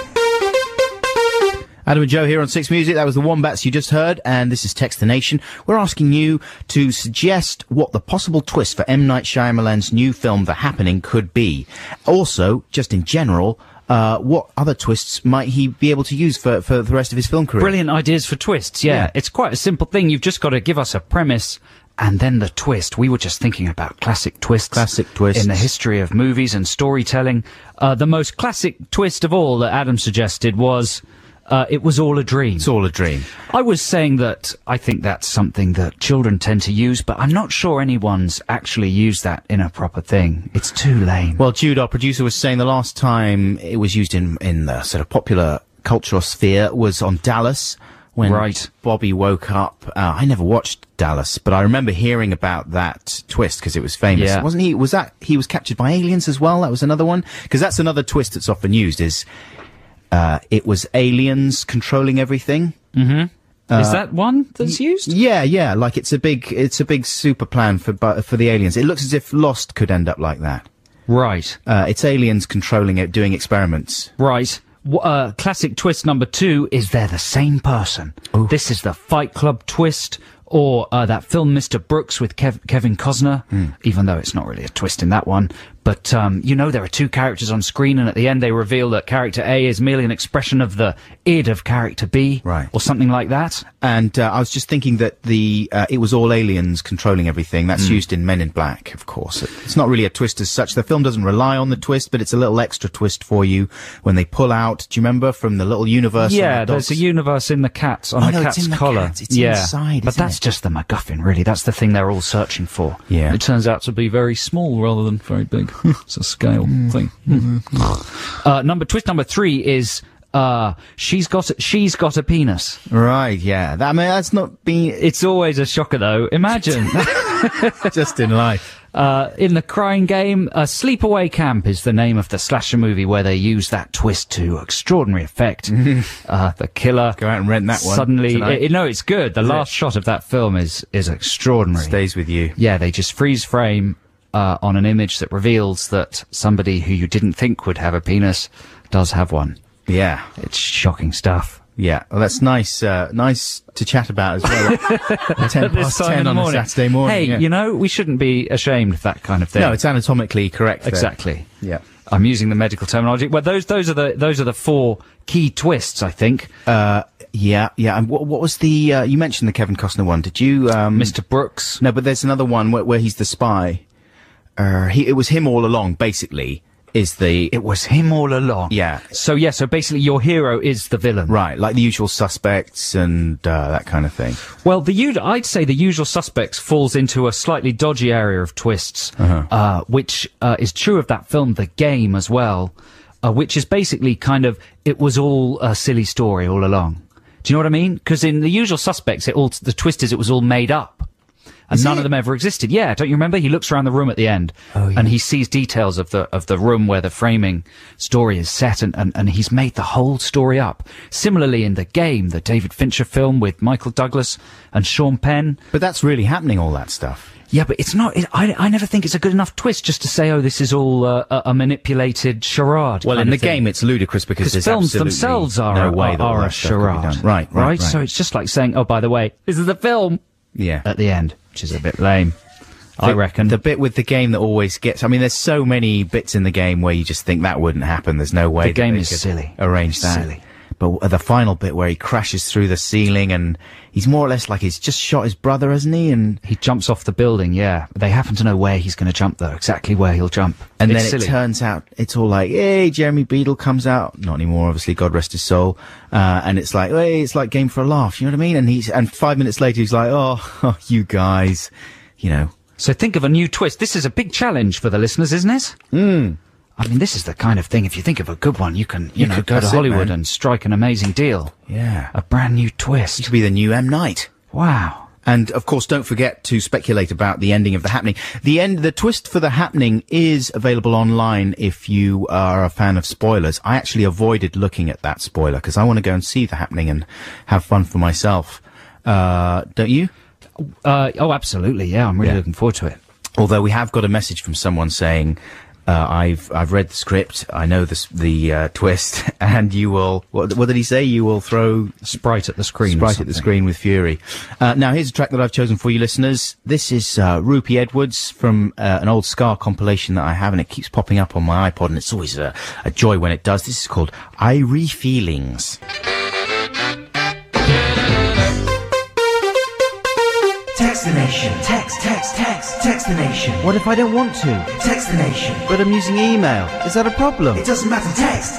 Adam and Joe here on Six Music. That was the Wombats you just heard, and this is Text the Nation. We're asking you to suggest what the possible twist for M. Night Shyamalan's new film, The Happening, could be. Also, just in general, uh, what other twists might he be able to use for, for the rest of his film career? Brilliant ideas for twists, yeah. Yeah. It's quite a simple thing. You've just got to give us a premise and then the twist. We were just thinking about classic twists. Classic twists. In the history of movies and storytelling. Uh, the most classic twist of all that Adam suggested was... Uh, it was all a dream. It's all a dream. I was saying that I think that's something that children tend to use, but I'm not sure anyone's actually used that in a proper thing. It's too lame. Well, Jude, our producer, was saying the last time it was used in, in the sort of popular cultural sphere was on Dallas, when right. Bobby woke up. Uh, I never watched Dallas, but I remember hearing about that twist because it was famous. Yeah. Wasn't he? Was that, he was captured by aliens as well? That was another one? Because that's another twist that's often used is... Uh, it was aliens controlling everything. Mm-hmm. Uh, Is that one that's used? Yeah, yeah. Like it's a big, it's a big super plan for bu- for the aliens. It looks as if Lost could end up like that. Right. Uh, it's aliens controlling it, doing experiments. Right. W- uh, classic twist number two is they're the same person. Oof. This is the Fight Club twist, or uh, that film Mister Brooks with Kev- Kevin Costner, Mm. even though it's not really a twist in that one. But, um, you know, there are two characters on screen, and at the end they reveal that character A is merely an expression of the id of character B. Right. Or something like that. And uh, I was just thinking that the uh, it was all aliens controlling everything. That's used in Men in Black, of course. It's not really a twist as such. The film doesn't rely on the twist, but it's a little extra twist for you when they pull out. Do you remember from the little universe? Yeah, on the there's a dogs? universe in the cats, on Oh, the no, it's cat's in the collar. cats. It's yeah. inside, But isn't that's it? just the MacGuffin, really. That's the thing they're all searching for. Yeah. It turns out to be very small rather than very big. It's a scale thing. Uh, number twist number three is uh, she's got a, she's got a penis. Right, yeah. That, I mean, that's not being It's always a shocker, though. Imagine just in life. uh, in the Crying Game, uh, Sleepaway Camp is the name of the slasher movie where they use that twist to extraordinary effect. uh, the killer Go out and rent that one suddenly. tonight. It, no, it's good. The last shot of that film is is extraordinary. Stays with you. Yeah, they just freeze frame uh, on an image that reveals that somebody who you didn't think would have a penis does have one. Yeah. It's shocking stuff. Yeah. Well, that's nice, uh, nice to chat about as well. ten This past time ten in the on a morning. Saturday morning. Hey, yeah. you know, we shouldn't be ashamed of that kind of thing. No, it's anatomically correct. there. exactly. Yeah. I'm using the medical terminology. Well, those those are the those are the four key twists, I think. Uh, yeah, yeah. And what, what was the, uh, you mentioned the Kevin Costner one. Did you, um, Mister Brooks. No, but there's another one where, where he's the spy. Uh, he, it was him all along, basically, is the, It was him all along. yeah. So yeah, so basically your hero is the villain. Right, like The Usual Suspects and, uh, that kind of thing. Well, the u- I'd say The Usual Suspects falls into a slightly dodgy area of twists, Uh-huh. uh, which uh, is true of that film, The Game, as well, uh, which is basically kind of, it was all a silly story all along. Do you know what I mean? Because in The Usual Suspects, it all, the twist is it was all made up. And Is none it? of them ever existed. Yeah, don't you remember? He looks around the room at the end, Oh, yeah. and he sees details of the of the room where the framing story is set, and, and, and he's made the whole story up. Similarly, in The Game, the David Fincher film with Michael Douglas and Sean Penn. But that's really happening, all that stuff. Yeah, but it's not. It, I I never think it's a good enough twist just to say, oh, this is all uh, a, a manipulated charade. Well, kind in of the thing. game, it's ludicrous because Because there's films absolutely themselves are no a, way are, that all are that a stuff could be charade. done. Right, right, right. So it's just like saying, oh, by the way, this is the film Yeah. at the end, which is a bit lame. I The- reckon. The bit with the game that always gets... I mean, there's so many bits in the game where you just think that wouldn't happen. There's no way The game that they is could silly. arrange It's that. silly. But at the final bit where he crashes through the ceiling and he's more or less like he's just shot his brother, hasn't he? And He jumps off the building, yeah. They happen to know where he's going to jump, though, exactly where he'll jump. and It's then silly. it turns out it's all like, hey, Jeremy Beadle comes out. Not anymore, obviously, God rest his soul. Uh, and it's like, hey, it's like Game for a Laugh, you know what I mean? And he's, and five minutes later he's like, oh, oh you guys, you know. So think of a new twist. This is a big challenge for the listeners, isn't it? Mm. I mean, this is the kind of thing, if you think of a good one, you can, you, You know, could- go to that's it, Hollywood man. and strike an amazing deal. Yeah. A brand new It twist. could be the new M. Night. Wow. And of course, don't forget to speculate about the ending of The Happening. The end, the twist for The Happening is available online if you are a fan of spoilers. I actually avoided looking at that spoiler because I want to go and see The Happening and have fun for myself. Uh, don't you? Uh, oh, absolutely, yeah, I'm really Yeah. looking forward to it. Although we have got a message from someone saying, uh, I've, I've read the script, I know this, the, uh, twist, and you will, what, what did he say? You will throw Sprite at the screen. or Sprite at the something. screen with fury. Uh, now, here's a track that I've chosen for you listeners. This is uh, Rupie Edwards from uh, an old Scar compilation that I have, and it keeps popping up on my iPod, and it's always a, a joy when it does. This is called Irie Feelings. Text the nation. Text, text, text, text the nation. What if I don't want to? Text the nation. But I'm using email. Is that a problem? It doesn't matter, text.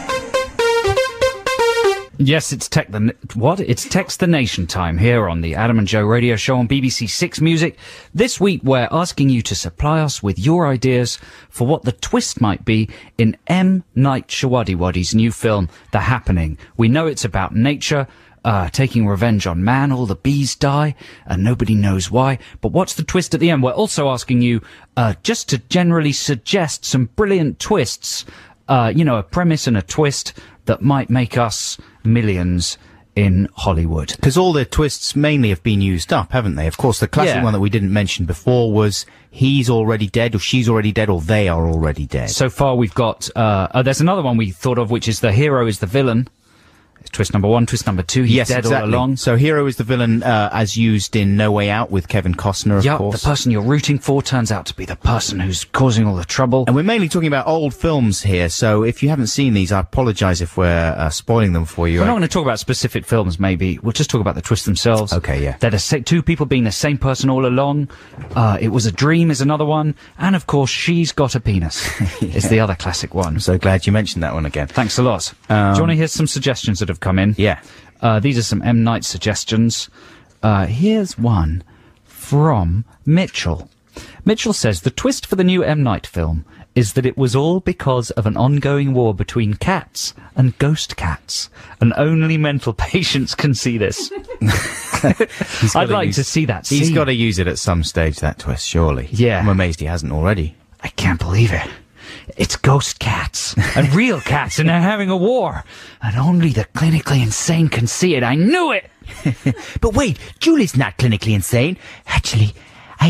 Yes, it's tech the N- what? It's Text the Nation time here on the Adam and Joe Radio Show on B B C Six Music. This week we're asking you to supply us with your ideas for what the twist might be in M. Night Shyamalan's new film, The Happening. We know it's about nature, uh, taking revenge on man. All the bees die, and nobody knows why. But what's the twist at the end? We're also asking you uh, just to generally suggest some brilliant twists. Uh, you know, a premise and a twist that might make us millions in Hollywood. Because all the twists mainly have been used up, haven't they? Of course, the classic Yeah. one that we didn't mention before was he's already dead, or she's already dead, or they are already dead. So far we've got, uh, oh, there's another one we thought of, which is the hero is the villain. Twist number one, twist number two, he's yes, dead exactly. all along. So hero is the villain, uh, as used in No Way Out with Kevin Costner, of Yeah, the course. person you're rooting for turns out to be the person who's causing all the trouble. And we're mainly talking about old films here, so if you haven't seen these, I apologise if we're uh, spoiling them for you. We're not going to talk about specific films, maybe. We'll just talk about the twists themselves. Okay, yeah. They're the sa- two people being the same person all along. Uh, It Was a Dream is another one. And, of course, She's Got a Penis is the other classic one. I'm so glad you mentioned that one again. Thanks a lot. Um, Do you want to hear some suggestions that have come in? Yeah. Uh, these are some M. Night suggestions. Uh, here's one from Mitchell. Mitchell says, the twist for the new M. Night film is that it was all because of an ongoing war between cats and ghost cats, and only mental patients can see this. He's I'd gotta like use- to see that He's scene. got to use it at some stage, that twist, surely. Yeah. I'm amazed he hasn't already. I can't believe it. It's ghost cats and real cats, and they're having a war, and only the clinically insane can see it. I knew it. But wait, Julie's not clinically insane. Actually, I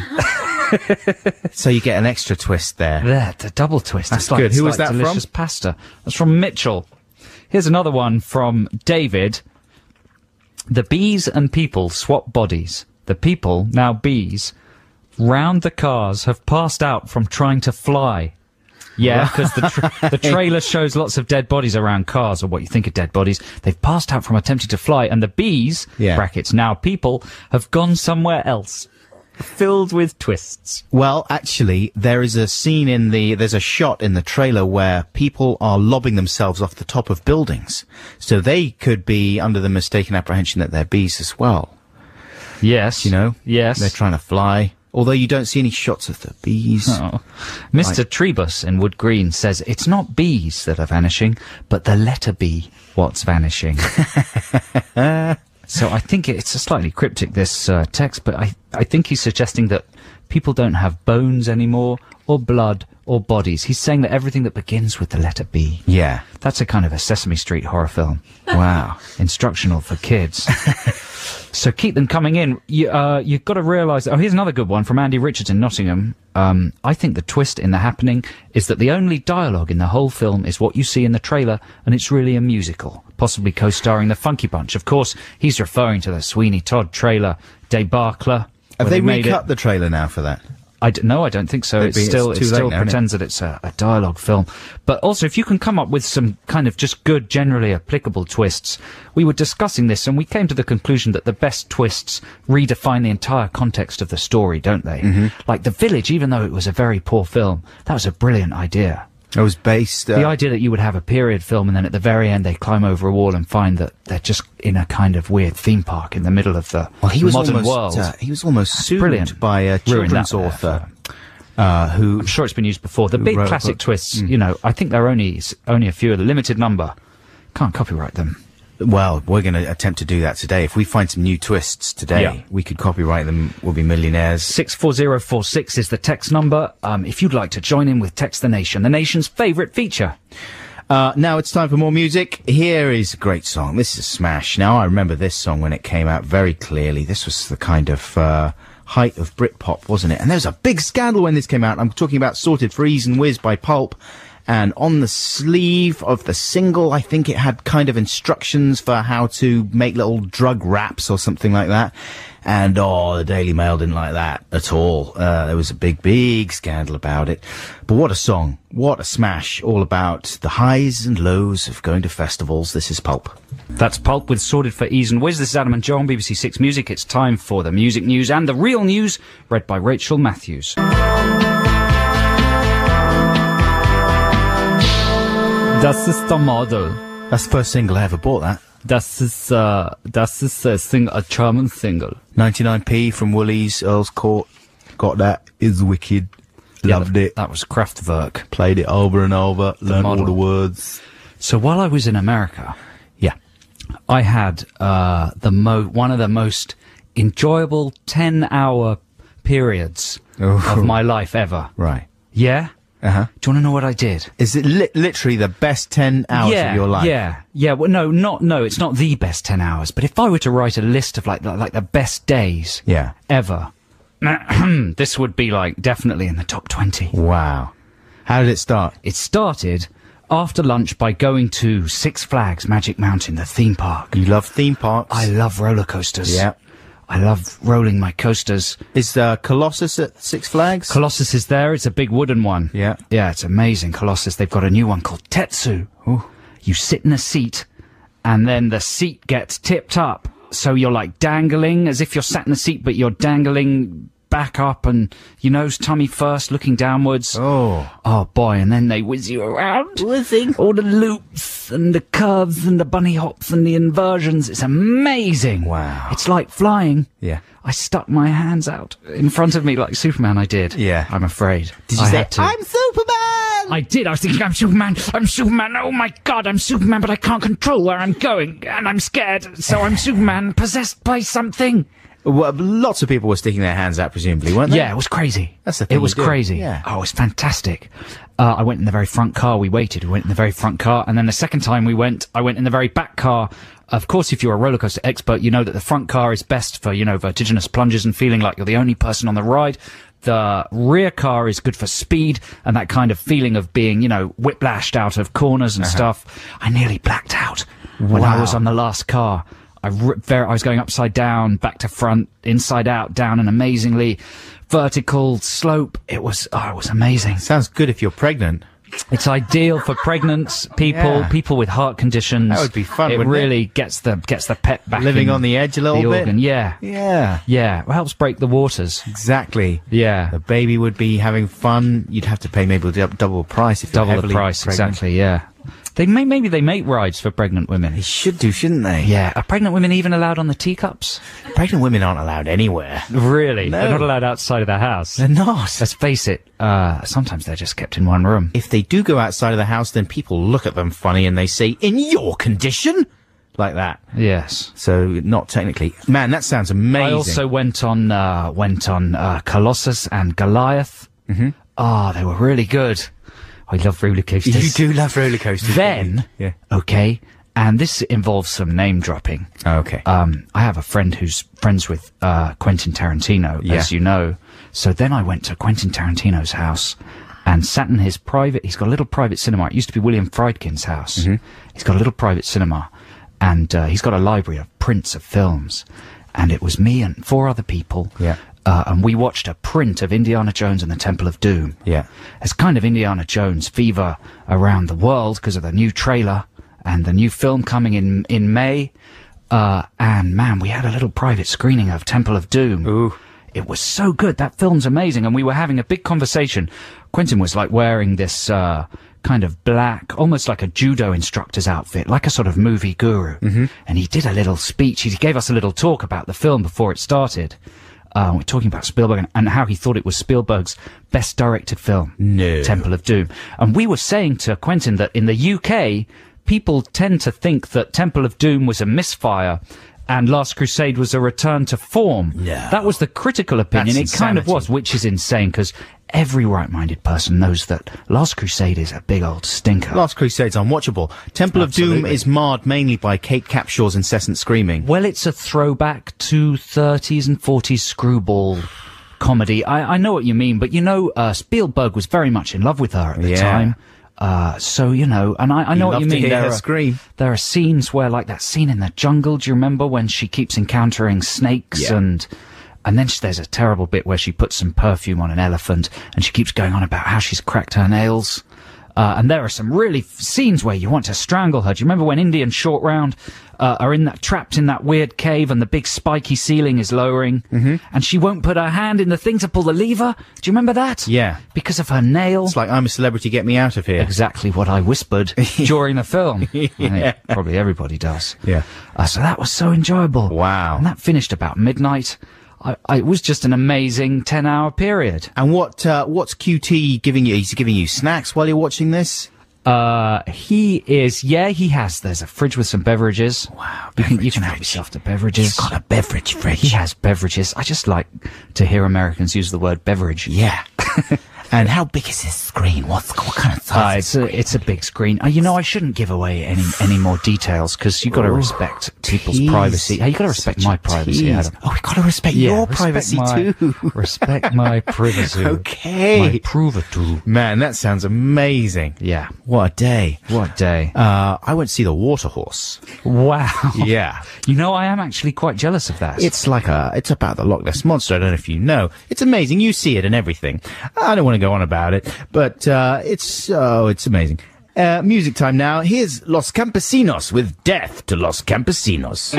am. So you get an extra twist there. There, the double twist. That's It's like, good. it's Who was like that from? delicious pasta. That's from Mitchell. Here's another one from David. The bees and people swap bodies. The people, now bees, round the cars have passed out from trying to fly. Yeah, because the, tra- the trailer shows lots of dead bodies around cars, or what you think are dead bodies. They've passed out from attempting to fly, and the bees, Yeah. brackets, now people, have gone somewhere else. Filled with twists. Well, actually, there is a scene in the, there's a shot in the trailer where people are lobbing themselves off the top of buildings. So they could be under the mistaken apprehension that they're bees as well. Yes. You know? Yes. They're trying to fly. Although you don't see any shots of the bees. Oh. Mister Trebus in Wood Green says, it's not bees that are vanishing, but the letter B, what's vanishing. So I think it's a slightly cryptic, this uh, text, but I, I think he's suggesting that people don't have bones anymore, or blood, or bodies. He's saying that everything that begins with the letter B. Yeah. That's a kind of a Sesame Street horror film. Wow. Instructional for kids. So keep them coming in. You, uh, you've got to realise... Oh, here's another good one from Andy Richards in Nottingham. Um, I think the twist in The Happening is that the only dialogue in the whole film is what you see in the trailer, and it's really a musical, possibly co-starring the Funky Bunch. Of course, he's referring to the Sweeney Todd trailer, debacle. Have where they made recut it. the trailer now for that? I d- no, I don't think so. It'd It's be- still it's it too late still now, isn't it? pretends that it's a, a dialogue film. But also, if you can come up with some kind of just good, generally applicable twists, we were discussing this and we came to the conclusion that the best twists redefine the entire context of the story, don't they? Mm-hmm. Like The Village, even though it was a very poor film, that was a brilliant idea. It was based. Uh, The idea that you would have a period film and then at the very end they climb over a wall and find that they're just in a kind of weird theme park in the middle of the well, he was modern almost, world. Uh, he was almost sued brilliant. by a Ruined children's that, author uh, who. I'm sure it's been used before. The big wrote a classic book. twists, Mm. you know, I think there are only s- only a few, a limited number. Can't copyright them. Well, we're going to attempt to do that today. If we find some new twists today, Yeah. we could copyright them. We'll be millionaires. six four zero four six is the text number. Um, if you'd like to join in with Text the Nation, the nation's favourite feature. Uh, now it's time for more music. Here is a great song. This is a smash. Now, I remember this song when it came out very clearly. This was the kind of uh, height of Britpop, wasn't it? And there was a big scandal when this came out. I'm talking about Sorted for Ease and Whiz by Pulp. And on the sleeve of the single, I think it had kind of instructions for how to make little drug raps or something like that. And, oh, the Daily Mail didn't like that at all. Uh, there was a big, big scandal about it. But what a song. What a smash. All about the highs and lows of going to festivals. This is Pulp. That's Pulp with Sorted for Ease and Whiz. This is Adam and Joe on B B C Six Music. It's time for the music news and the real news, read by Rachel Matthews. Das ist der Model. That's the first single I ever bought, that. Das ist, uh, das ist a, sing a German single. ninety-nine p from Woolies, Earl's Court. Got that. Is wicked. Loved Yeah, it. That was Kraftwerk. Played it over and over. Learned all model. the words. So while I was in America, Yeah. I had uh, the mo one of the most enjoyable ten-hour periods Oh. of my life ever. Right. Yeah? Uh-huh. Do you want to know what I did? Is it li- literally the best ten hours yeah, of your life? Yeah, yeah. Well, no, not no. It's not the best ten hours. But if I were to write a list of like the, like the best days Yeah. ever, this would be like definitely in the top twenty. Wow. How did it start? It started after lunch by going to Six Flags Magic Mountain, the theme park. You love theme parks. I love roller coasters. Yeah. I love rolling my coasters. Is uh, Colossus at Six Flags? Colossus is there. It's a big wooden one. Yeah. Yeah, it's amazing. Colossus. They've got a new one called Tetsu. Ooh. You sit in a seat, and then the seat gets tipped up. So you're like dangling, as if you're sat in a seat, but you're dangling back up and, you know, tummy first, looking downwards. Oh. Oh, boy. And then they whiz you around. Whizzing. All the loops and the curves and the bunny hops and the inversions. It's amazing. Wow. It's like flying. Yeah. I stuck my hands out in front of me like Superman, I did. Yeah. I'm afraid. Did you I say, had to. I'm Superman? I did. I was thinking, I'm Superman. I'm Superman. Oh my God, I'm Superman, but I can't control where I'm going, and I'm scared. So I'm Superman, possessed by something. Well, lots of people were sticking their hands out, presumably, weren't they? Yeah, it was crazy. That's the thing It was you do. crazy. Yeah. Oh, it was fantastic. Uh, I went in the very front car. We waited. We went in the very front car, and then the second time we went, I went in the very back car. Of course, if you're a roller coaster expert, you know that the front car is best for, you know, vertiginous plunges and feeling like you're the only person on the ride. The rear car is good for speed and that kind of feeling of being, you know, whiplashed out of corners and stuff. I nearly blacked out when I Wow. was on the last car. I, ripped ver- I was going upside down, back to front, inside out, down an amazingly vertical slope. It was, oh, it was amazing. Sounds good if you're pregnant. It's ideal for pregnant people, Yeah. people with heart conditions. That would be fun, It wouldn't it? really gets the gets the pet back. Living in on the edge a little the bit. organ. Yeah, Yeah. yeah. It helps break the waters. Exactly. Yeah, The baby would be having fun. You'd have to pay maybe dou- double the price if you're double the heavily price. pregnant. Exactly. Yeah. They may maybe they make rides for pregnant women. They should do, shouldn't they? Yeah. Are pregnant women even allowed on the teacups? Pregnant women aren't allowed anywhere. Really? No. They're not allowed outside of the house. They're not. Let's face it. Uh, sometimes they're just kept in one room. If they do go outside of the house, then people look at them funny and they say, "In your condition?" Like that. Yes. So, not technically. Man, that sounds amazing. I also went on uh, went on uh, Colossus and Goliath. Mm-hmm. Oh, they were really good. I love roller coasters. You do love roller coasters. Then, don't you? okay, and this involves some name dropping. Yeah. Okay. Um, I have a friend who's friends with uh, Quentin Tarantino, Yeah. as you know. So then I went to Quentin Tarantino's house and sat in his private. He's got a little private cinema. It used to be William Friedkin's house. Mm-hmm. He's got a little private cinema, and uh, he's got a library of prints of films. and it was me and four other people. Yeah. Uh, and we watched a print of Indiana Jones and the Temple of Doom. Yeah. It's kind of Indiana Jones fever around the world because of the new trailer and the new film coming in in May. Uh, and man, we had a little private screening of Temple of Doom. Ooh. It was so good. That film's amazing. And we were having a big conversation. Quentin was like wearing this, uh, kind of black, almost like a judo instructor's outfit, like a sort of movie guru. Mm-hmm. And he did a little speech. He gave us a little talk about the film before it started. Uh, we're talking about Spielberg and, and how he thought it was Spielberg's best directed film. No. Temple of Doom. And we were saying to Quentin that in the U K, people tend to think that Temple of Doom was a misfire and Last Crusade was a return to form. No. That was the critical opinion. That's it kind of insanity. was, which is insane, because every right-minded person knows that Last Crusade is a big old stinker. Last Crusade's unwatchable. Temple of Doom Absolutely. is marred mainly by Kate Capshaw's incessant screaming. Well, it's a throwback to thirties and forties screwball comedy. I, I know what you mean, but you know, uh, Spielberg was very much in love with her at the Yeah. time. Uh, so, you know, and I, I know what Love you to mean. hear There her are, scream. there are scenes where, like that scene in the jungle, do you remember when she keeps encountering snakes Yeah. and, and then sh- there's a terrible bit where she puts some perfume on an elephant and she keeps going on about how she's cracked her nails. Uh, and there are some really f- scenes where you want to strangle her. Do you remember when Indy and Short Round uh, are in that trapped in that weird cave and the big spiky ceiling is lowering, mm-hmm. and she won't put her hand in the thing to pull the lever? Do you remember that? Yeah. Because of her nail. It's like, I'm a celebrity, get me out of here. Exactly what I whispered during the film. I think probably everybody does. Yeah. Uh, so that was so enjoyable. Wow. And that finished about midnight. I, I, it was just an amazing ten-hour period. And what, uh, what's Q T giving you? He's giving you snacks while you're watching this? Uh, he is, yeah, he has, there's a fridge with some beverages. Wow, You can, you beverage can help fridge. yourself to beverages. He's got a beverage fridge. He has beverages. I just like to hear Americans use the word beverage. Yeah. And how big is this screen? What's, what kind of Uh, size? it's a it's a big screen. Uh, you know, I shouldn't give away any any more details because you got to Oh, respect people's tease. privacy. Hey, you got to respect Such a my privacy, tease. Adam. Oh, we got to respect Yeah, your respect privacy my- too. Respect my privacy. Okay. My privacy. Man, that sounds amazing. Yeah. What a day. What day? Uh, I went to see the Water Horse. Wow. Yeah. You know, I am actually quite jealous of that. It's like a, it's about the Loch Ness Monster. I don't know if you know. It's amazing. You see it and everything. I don't want to go on about it, but, uh, it's, oh, it's amazing. Uh, music time now. Here's Los Campesinos with Death to Los Campesinos.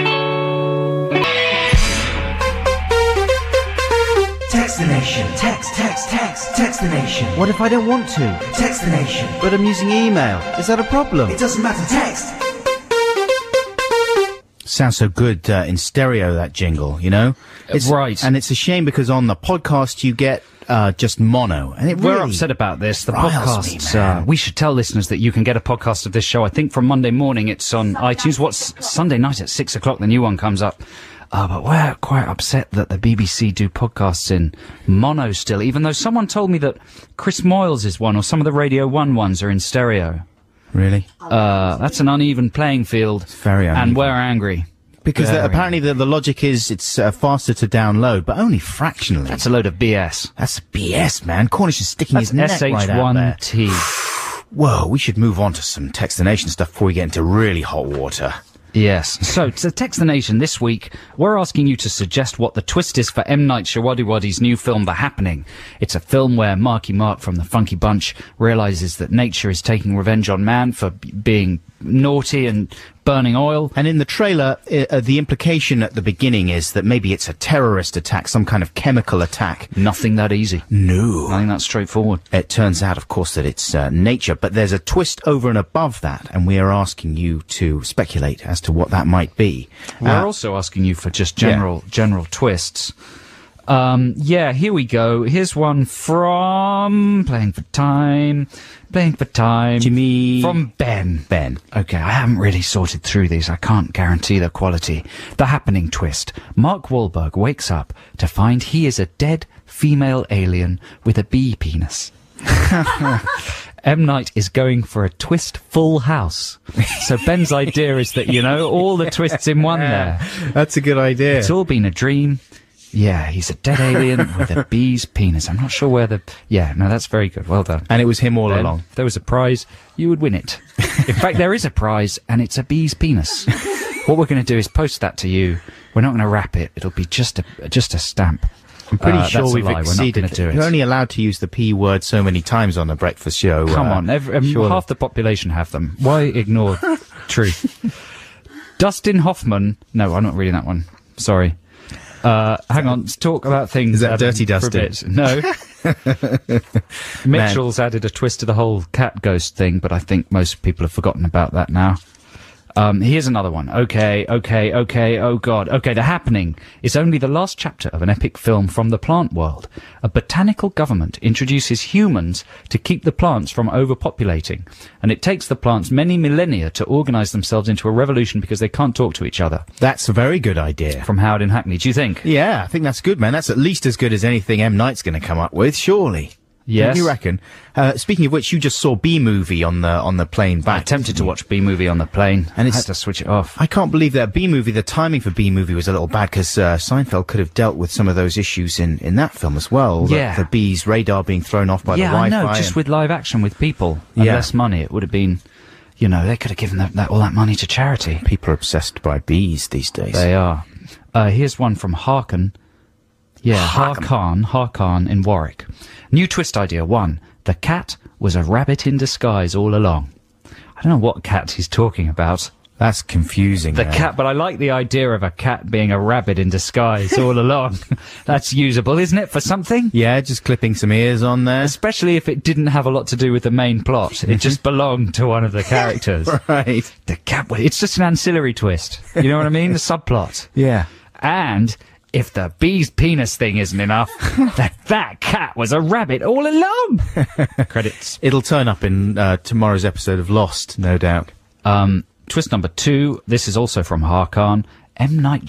Text the nation. Text, text, text. Text the nation. What if I don't want to? Text the nation. But I'm using email. Is that a problem? It doesn't matter. Text. Sounds so good uh, in stereo, that jingle, you know? It's, right. And it's a shame because on the podcast you get uh, just mono. And it We're really upset about this. The riles podcasts. me, uh, man. we should tell listeners that you can get a podcast of this show. I think from Monday morning it's on iTunes. What's Sunday night at six o'clock? The new one comes up. Uh, but we're quite upset that the B B C do podcasts in mono still, even though someone told me that Chris Moyles is one, or some of the Radio One ones are in stereo. Really? Uh, that's an uneven playing field. very And uneven. we're angry. Because the, Very. apparently the, the logic is it's uh, faster to download, but only fractionally. That's a load of B S. That's B S, man. Cornish is sticking That's his neck S H right out one there. T. Whoa, we should move on to some Text the Nation stuff before we get into really hot water. Yes. So, to Text the Nation this week, we're asking you to suggest what the twist is for M. Night Shyamalan's new film, The Happening. It's a film where Marky Mark from the Funky Bunch realizes that nature is taking revenge on man for b- being naughty and burning oil. And in the trailer, uh, uh, the implication at the beginning is that maybe it's a terrorist attack, some kind of chemical attack. Nothing that easy. No. Nothing that straightforward. It turns out, of course, that it's uh, nature, but there's a twist over and above that, and we are asking you to speculate as to what that might be. We're Uh, also asking you for just general general twists. Um, yeah, here we go. Here's one from Playing for Time. Playing for Time. Jimmy. From Ben. Ben. Okay, I haven't really sorted through these. I can't guarantee the quality. The Happening twist. Mark Wahlberg wakes up to find he is a dead female alien with a bee penis. M. Night is going for a twist full house. So Ben's idea is that, you know, all the twists in one there. That's a good idea. It's all been a dream. Yeah, he's a dead alien with a bee's penis. I'm not sure where the... Yeah, no, that's very good. Well done. And it was him all Ben, along. if there was a prize, you would win it. In fact, there is a prize, and it's a bee's penis. What we're going to do is post that to you We're not going to wrap it. It'll be just a just a stamp. I'm pretty Uh, sure that's a we've lie. We're not exceeded gonna do it. You're only allowed to use the P word so many times on a breakfast show. Come uh, on, every, um, surely. half the population have them. Why ignore truth? Dustin Hoffman. No, I'm not reading that one. Sorry. Uh, hang on, let's talk about things. Is that um, Dirty for a Dustin? bit. No. Mitchell's added a twist to the whole cat ghost thing, but I think most people have forgotten about that now. Um, here's another one. Okay, okay, okay, oh god. Okay, The Happening is only the last chapter of an epic film from the plant world. A botanical government introduces humans to keep the plants from overpopulating, and it takes the plants many millennia to organise themselves into a revolution because they can't talk to each other. That's a very good idea. From Howard and Hackney, do you think? Yeah, I think that's good, man. That's at least as good as anything M. Night's going to come up with, surely. Yes. Don't you reckon? Uh, speaking of which, you just saw B-Movie on the on the plane back. I attempted to watch B-Movie on the plane, And and I it's- had to switch it off. I can't believe that B-Movie, the timing for B-Movie was a little bad because uh, Seinfeld could have dealt with some of those issues in, in that film as well. The- Yeah. The, bees' radar being thrown off by yeah, the Wi-Fi. I know, just and- with live action with people and Yeah. less money, it would have been, you know, they could have given that, that all that money to charity. People are obsessed by bees these days. They are. Uh, here's one from Harkin. Yeah, Harkan, Harkan in Warwick. New twist idea one. The cat was a rabbit in disguise all along. I don't know what cat he's talking about. That's confusing. The man. cat, but I like the idea of a cat being a rabbit in disguise all along. That's usable, isn't it, for something? Yeah, just clipping some ears on there. Especially if it didn't have a lot to do with the main plot. It just belonged to one of the characters. Right. The cat, it's just an ancillary twist. You know what I mean? The subplot. Yeah. And if the bee's penis thing isn't enough, that that cat was a rabbit all along. Credits. It'll turn up in uh, tomorrow's episode of Lost, no doubt. Um, twist number two. This is also from Harkan. M. Night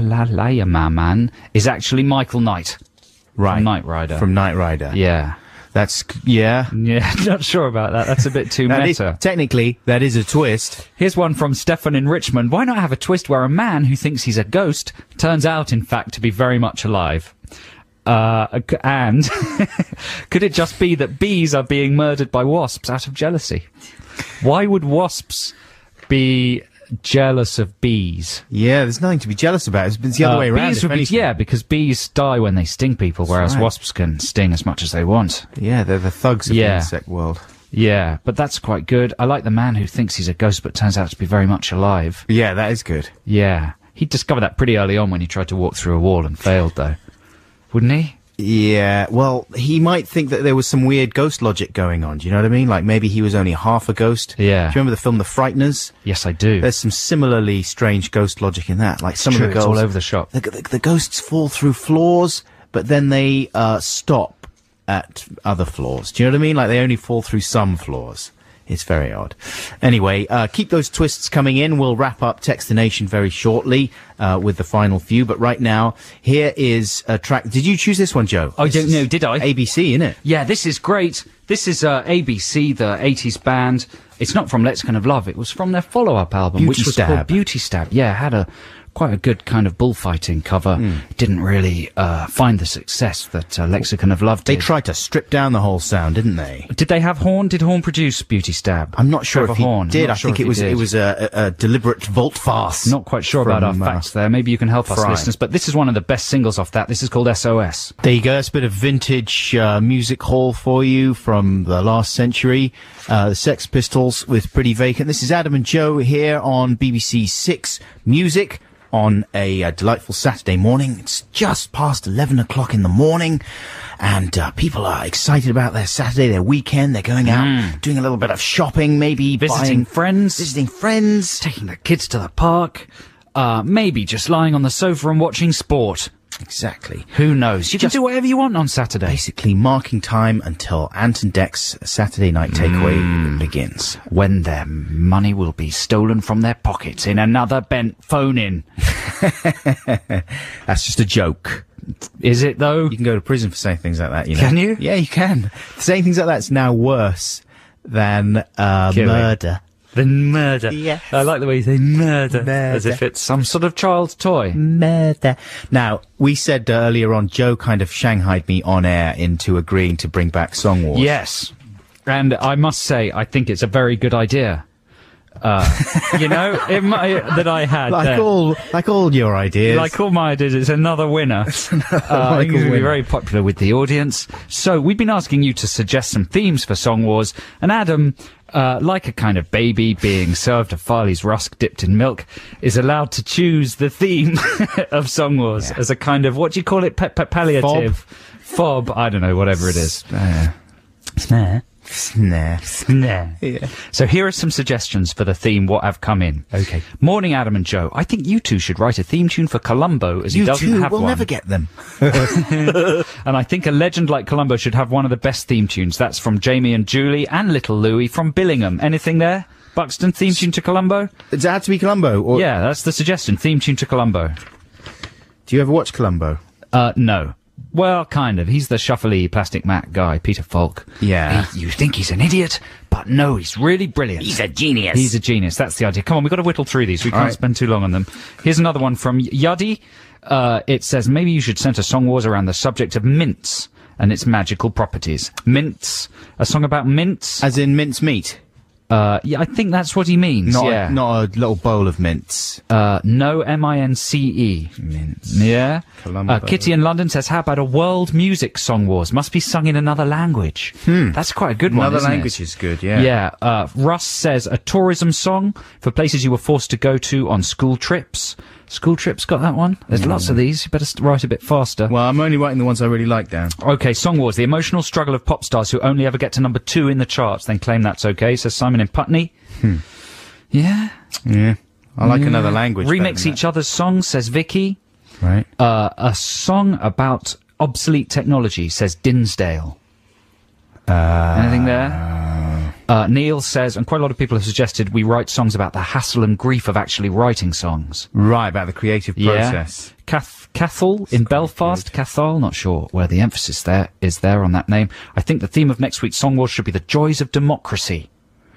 Shyamalan is actually Michael Knight. Right. From Knight Rider. From Knight Rider. Yeah. That's, yeah. Yeah, not sure about that. That's a bit too That is- meta. technically, that is a twist. Here's one from Stefan in Richmond. Why not have a twist where a man who thinks he's a ghost turns out, in fact, to be very much alive? Uh, c- and could it just be that bees are being murdered by wasps out of jealousy? Why would wasps be jealous of bees? Yeah, there's nothing to be jealous about. It's, it's the other Uh, way around. Bees if would be, anything. yeah, because bees die when they sting people, whereas right. wasps can sting as much as they want. Yeah, they're the thugs of the Yeah. insect world. Yeah, but that's quite good. I like the man who thinks he's a ghost but turns out to be very much alive. Yeah, that is good. Yeah. He discovered that pretty early on when he tried to walk through a wall and failed, though. Wouldn't he? Yeah, well, he might think that there was some weird ghost logic going on. Do you know what I mean? Like maybe he was only half a ghost. Yeah. Do you remember the film The Frighteners? Yes, I do. There's some similarly strange ghost logic in that. Like some true, of the it's ghosts, all over the shop. The, the, the ghosts fall through floors, but then they uh, stop at other floors. Do you know what I mean? Like they only fall through some floors. It's very odd. Anyway, uh, keep those twists coming in. We'll wrap up Text the Nation very shortly uh, with the final few. But right now, here is a track. Did you choose this one, Joe? I This don't is know, did I? A B C, innit? Yeah, this is great. This is uh, A B C, the eighties band. It's not from Let's Kind of Love. It was from their follow-up album, Beauty which was Stab. called Beauty Stab. Yeah, had a quite a good kind of bullfighting cover. Didn't really uh, find the success that uh, Lexicon of Love They did. tried to strip down the whole sound, didn't they? Did they have Horn? Did Horn produce Beauty Stab? I'm not sure Trevor if he Horn. I'm did. not I sure think if it he was did. it was a, a, a deliberate volte-face. Not quite sure about our from, uh, facts there. Maybe you can help us, Fry. listeners. But this is one of the best singles off that. This is called S O S. There you go. That's a bit of vintage uh, music hall for you from the last century. Uh, the Sex Pistols with Pretty Vacant. This is Adam and Joe here on B B C Six Music on a uh, delightful Saturday morning. It's just past eleven o'clock in the morning, and uh, people are excited about their Saturday, their weekend. They're going out, doing a little bit of shopping, maybe Visiting buying, friends. visiting friends. Taking the kids to the park. Uh, maybe just lying on the sofa and watching sport. Exactly. Who knows? You Just- can do whatever you want on Saturday. Basically marking time until Ant and Dec's Saturday night takeaway begins. When their money will be stolen from their pockets in another bent phone-in. That's just a joke. Is it, though? You can go to prison for saying things like that, you know. Can you? Yeah, you can. Saying things like that's now worse than uh, Killing. murder. The murder. Yes. I like the way you say murder. Murder. As if it's some sort of child's toy. Murder. Now, we said uh, earlier on, Joe kind of shanghaied me on air into agreeing to bring back Song Wars. Yes. And I must say, I think it's a very good idea. Uh, you know, it might, that I had Like there. all, like all your ideas. Like all my ideas, it's another winner. uh, I think it's going to be very popular with the audience. So we've been asking you to suggest some themes for Song Wars, and Adam, uh, like a kind of baby being served a Farley's rusk dipped in milk, is allowed to choose the theme of Song Wars Yeah. as a kind of, what do you call it, pa- pa- palliative? Fob? I don't know, whatever it is. Uh, Snare. Snare. Nah. Yeah. So here are some suggestions for the theme what have come in. Okay. Morning, Adam and Joe. I think you two should write a theme tune for Columbo, as he You doesn't two have will one. never get them. And I think a legend like Columbo should have one of the best theme tunes. That's from Jamie and Julie and Little Louie from Billingham. Anything there? Buxton, theme tune to Columbo? Does it have to be Columbo? Or Yeah, that's the suggestion. Theme tune to Columbo. do you ever watch Columbo? Uh, no. Well, kind of. He's the shuffly plastic Mac guy, Peter Falk. Yeah. He- you think he's an idiot, but no, he's really brilliant. He's a genius. He's a genius. That's the idea. Come on, we've got to whittle through these. We can't right. spend too long on them. Here's another one from Yuddy. Uh, it says, maybe you should centre Song Wars around the subject of mints and its magical properties. Mints. A song about mints. As in mince meat. Uh, yeah, I think that's what he means. Not, yeah. a, not a little bowl of mince. Uh, no, M I N C E. Mince. Yeah. Columbo. Uh, Kitty in London says, how about a world music Song Wars? Must be sung in another language. Hmm. That's quite a good one, Another isn't language it? is good, yeah. Yeah. Uh, Russ says, a tourism song for places you were forced to go to on school trips. School trips got that one? There's lots of these. You better st- write a bit faster. Well, I'm only writing the ones I really like down. Okay, Song Wars, the emotional struggle of pop stars who only ever get to number two in the charts, then claim that's okay, says Simon in Putney. Hmm. Yeah. Yeah. I like Yeah. another language. better Remix than each other's songs, says Vicky. that. Right. Uh, a song about obsolete technology, says Dinsdale. Uh, Anything there? Uh, Neil says, and quite a lot of people have suggested we write songs about the hassle and grief of actually writing songs. Right, about the creative process. Yeah. Cath- Cathal in Belfast. Cathal, not sure where the emphasis there is there on that name. I think the theme of next week's Song Wars should be the joys of democracy.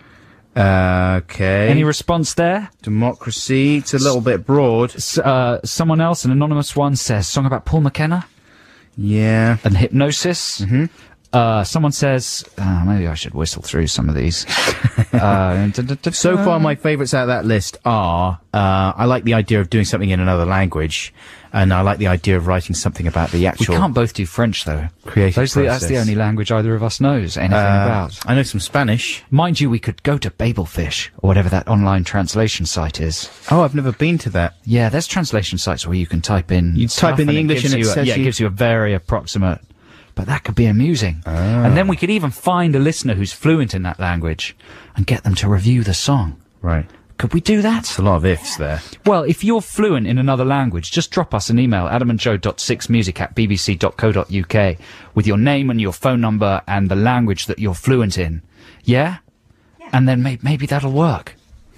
Uh, okay. Any response there? Democracy. It's a little bit broad. S- uh, someone else, an anonymous one, says song about Paul McKenna Yeah. and hypnosis. Mm-hmm. Uh, someone says, uh, maybe I should whistle through some of these. uh, da, da, da, So far, my favourites out of that list are, uh, I like the idea of doing something in another language, and I like the idea of writing something about the we actual can't both do French, though. creative Those are the, that's the process. only language either of us knows anything Uh, about. I know some Spanish. Mind you, we could go to Babelfish, or whatever that online translation site is. Oh, I've never been to that. Yeah, there's translation sites where you can type in. You stuff type in the and English gives and it you a- says yeah, it you- gives you a very approximate. But that could be amusing. Ah. And then we could even find a listener who's fluent in that language and get them to review the song. Right. Could we do that? It's a lot of ifs there. Well, if you're fluent in another language, just drop us an email, adamandjoe dot six music at b b c dot co dot u k, with your name and your phone number and the language that you're fluent in. Yeah? yeah. And then may- maybe that'll work.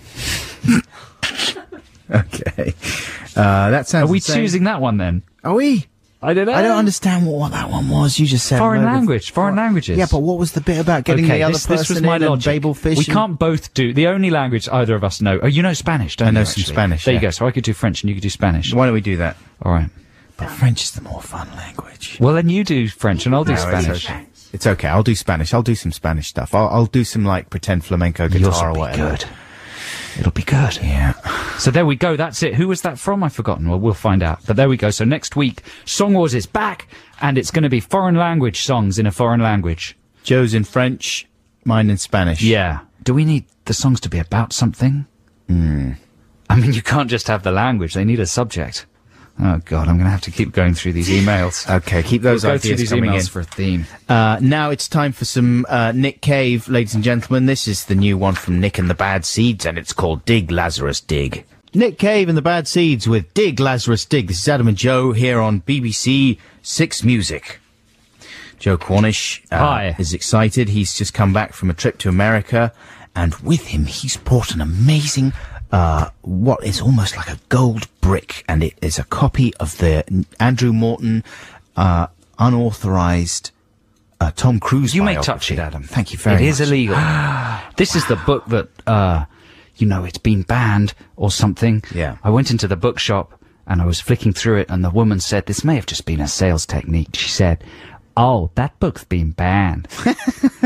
Okay. Uh, that sounds Are we insane. choosing that one then? Are we? I don't know. I don't understand what, what that one was. You just said Foreign a load of- language, foreign languages. Yeah, but what was the bit about getting Okay, the other this, person this was my in and logic. Babelfish? We and- can't both do the only language either of us know. Oh, you know Spanish, don't I know you? some actually? Spanish, There you yeah. go. So I could do French and you could do Spanish. Why don't we do that? All right. But French is the more fun language. Well, then you do French and I'll do No, it's Spanish. okay. It's okay. I'll do Spanish. I'll do some Spanish stuff. I'll, I'll do some like pretend flamenco guitar Yours or will be whatever. good. It'll be good. Yeah. So there we go. That's it. Who was that from? I've forgotten. Well, we'll find out. But there we go. So next week, Song Wars is back, and it's going to be foreign language songs in a foreign language. Joe's in French, mine in Spanish. Yeah. Do we need the songs to be about something? Hmm. I mean, you can't just have the language. They need a subject. Oh, God. I'm going to have to keep going through these emails. Okay, keep those we'll go through ideas these coming emails in. for a theme. Uh, now it's time for some uh, Nick Cave, ladies and gentlemen. This is the new one from Nick and the Bad Seeds, and it's called Dig Lazarus Dig. Nick Cave and the Bad Seeds with Dig Lazarus Dig. This is Adam and Joe here on B B C Six Music. Joe Cornish uh, Hi. is excited. He's just come back from a trip to America, and with him he's brought an amazing, uh, what is almost like a gold brick, and it is a copy of the Andrew Morton uh, unauthorized uh, Tom Cruise You may biography. touch it, Adam. Thank you very It much. is illegal. This is the book that, uh, you know, it's been banned or something. Yeah. I went into the bookshop and I was flicking through it and the woman said, this may have just been a sales technique. She said, oh, that book's been banned. I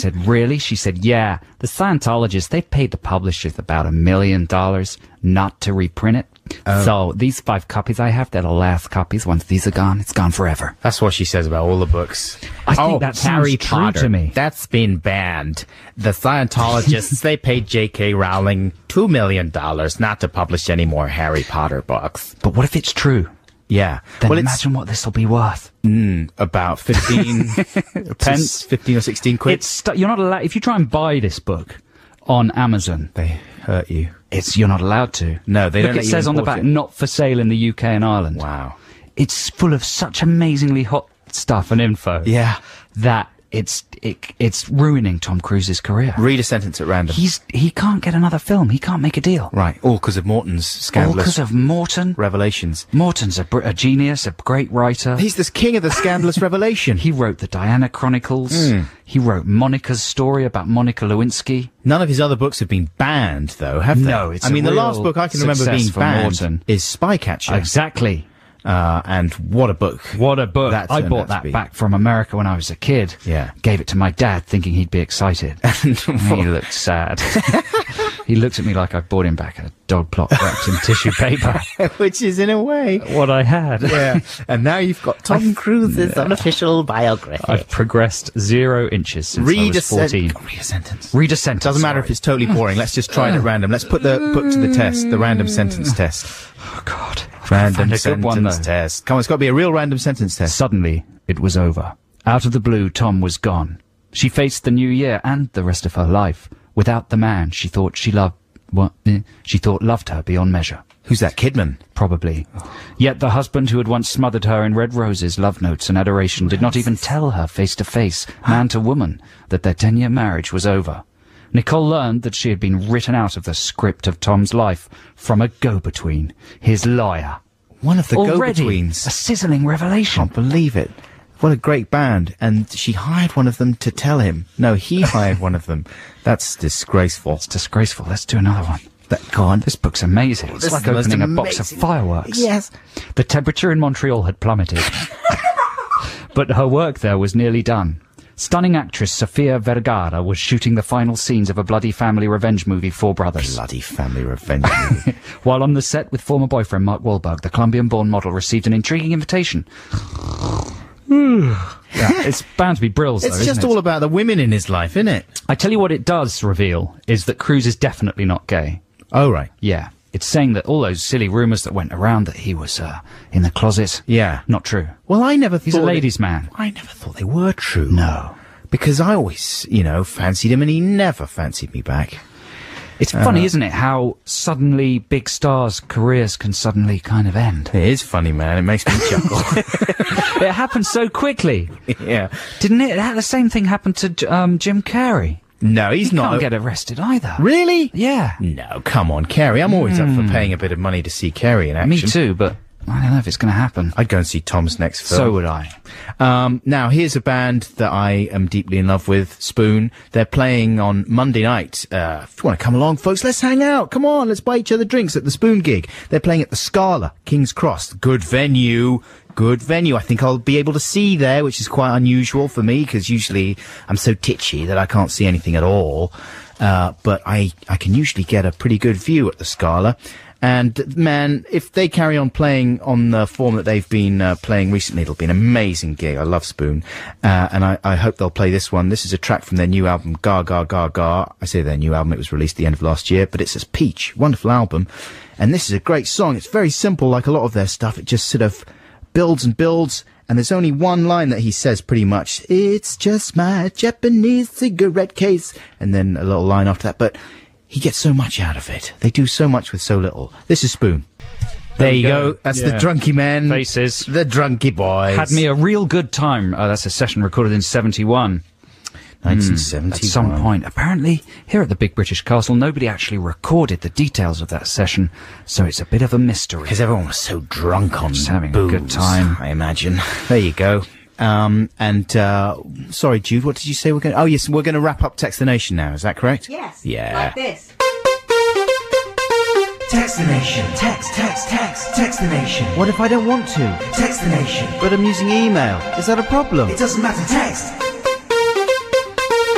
said, really? She said, yeah. The Scientologists, they paid the publishers about a million dollars not to reprint it. Oh. So these five copies I have, they're the last copies. Once these are gone, it's gone forever. That's what she says about all the books. I think oh, that sounds Harry true Potter. to me. That's been banned. The Scientologists, they paid J K Rowling two million dollars not to publish any more Harry Potter books. But what if it's true? Yeah. Then well, imagine what this will be worth. it's mm, about fifteen pence, fifteen or sixteen quid. It's st- you're not allowed. If you try and buy this book on Amazon, They hurt you. it's you're not allowed to. No, they Look, don't let it you says on the import back, it. not for sale in the U K and Ireland. Wow. It's full of such amazingly hot stuff and info. Yeah. that it's it, it's ruining Tom Cruise's career. Read a sentence at random. He's he can't get another film. He can't make a deal. Right. All because of Morton's All scandalous because of Morton. revelations. Morton's a, br- a genius, a great writer. He's the king of the scandalous revelation. He wrote the Diana Chronicles. Mm. He wrote Monica's story about Monica Lewinsky. None of his other books have been banned, though, have they? No, it's I a mean, the real last book I can remember success being for banned Morton. is Spycatcher. Exactly. Uh, and what a book. What a book. That I turned out bought to that be. back from America when I was a kid. Yeah. Gave it to my dad thinking he'd be excited. And he looked sad. He looked at me like I bought him back a dog plot wrapped in tissue paper. Which is, in a way, What I had. yeah. And now you've got Tom Cruise's unofficial biography. I've progressed zero inches since I Read a, was fourteen. sen- read a sentence. Read a sentence. Doesn't matter if it's totally boring. Let's just try it at random. Let's put the book to the test, the random sentence test. Oh, God. Random Find a good sentence one, though. test. Come on, it's got to be a real random sentence test. Suddenly, it was over. Out of the blue, Tom was gone. She faced the new year and the rest of her life without the man she thought she loved. What? eh, She thought loved her beyond measure. Who's that, Kidman? Probably. Yet the husband who had once smothered her in red roses, love notes, and adoration did not even tell her face to face, man to woman, that their ten-year marriage was over. Nicole learned that she had been written out of the script of Tom's life from a go-between, his lawyer. One of the Already, go-betweens. a sizzling revelation. Can't believe it. What a great band. And she hired one of them to tell him. No, he hired one of them. That's disgraceful. It's disgraceful. Let's do another one. That, go on. This book's amazing. It's This like is the most opening a box of amazing- fireworks. Yes. The temperature in Montreal had plummeted, but her work there was nearly done. Stunning actress Sofia Vergara was shooting the final scenes of a bloody family revenge movie, Four Brothers. Bloody family revenge movie. While on the set with former boyfriend Mark Wahlberg, the Colombian-born model received an intriguing invitation. Yeah, it's bound to be brills, though, It's isn't just it? all about the women in his life, isn't it? I tell you what it does reveal is that Cruise is definitely not gay. Oh, right. Yeah. It's saying that all those silly rumours that went around that he was uh, in the closet. Yeah. Not true. Well, I never He's thought... a ladies' man. I never thought they were true. No. Because I always, you know, fancied him and he never fancied me back. It's funny, isn't it, how suddenly big stars' careers can suddenly kind of end. It is funny, man. It makes me chuckle. It happened so quickly, Yeah. didn't it? The same thing happened to um, Jim Carrey. No, he's He not. can't get arrested either. Really? Yeah. No, come on, Kerry. I'm always up for paying a bit of money to see Kerry in action. Me too, but I don't know if it's going to happen. I'd go and see Tom's next film. So would I. Um, now, here's a band that I am deeply in love with, Spoon. They're playing on Monday night. Uh, if you want to come along, folks, let's hang out. Come on, let's buy each other drinks at the Spoon gig. They're playing at the Scala, King's Cross. Good venue. Good venue. I think I'll be able to see there, which is quite unusual for me, because usually I'm so titchy that I can't see anything at all. Uh, but I, I can usually get a pretty good view at the Scala. And, man, if they carry on playing on the form that they've been uh, playing recently, it'll be an amazing gig. I love Spoon. Uh, and I, I hope they'll play this one. This is a track from their new album, Ga Ga Ga Ga. I say their new album. It was released at the end of last year. But it's a Peach. Wonderful album. And this is a great song. It's very simple, like a lot of their stuff. It just sort of builds and builds. And there's only one line that he says pretty much. It's just my Japanese cigarette case. And then a little line after that. But he gets so much out of it. They do so much with so little. This is Spoon. There, you go. go. That's Yeah. the Drunky Men. Faces. The Drunky Boys. Had me a real good time. Uh, that's a session recorded in seventy-one. nineteen seventy-one. At some point. Apparently, here at the Big British Castle, nobody actually recorded the details of that session, so it's a bit of a mystery. Because everyone was so drunk on Just having a booze, good time. I imagine. There you go. Um, and, uh, sorry, Jude, what did you say we're going to... Oh, yes, we're going to wrap up Text the Nation now. Is that correct? Yes. Yeah. Like this. Text the nation. Text, text, text, text the nation. What if I don't want to? Text the nation. But I'm using email. Is that a problem? It doesn't matter. Text.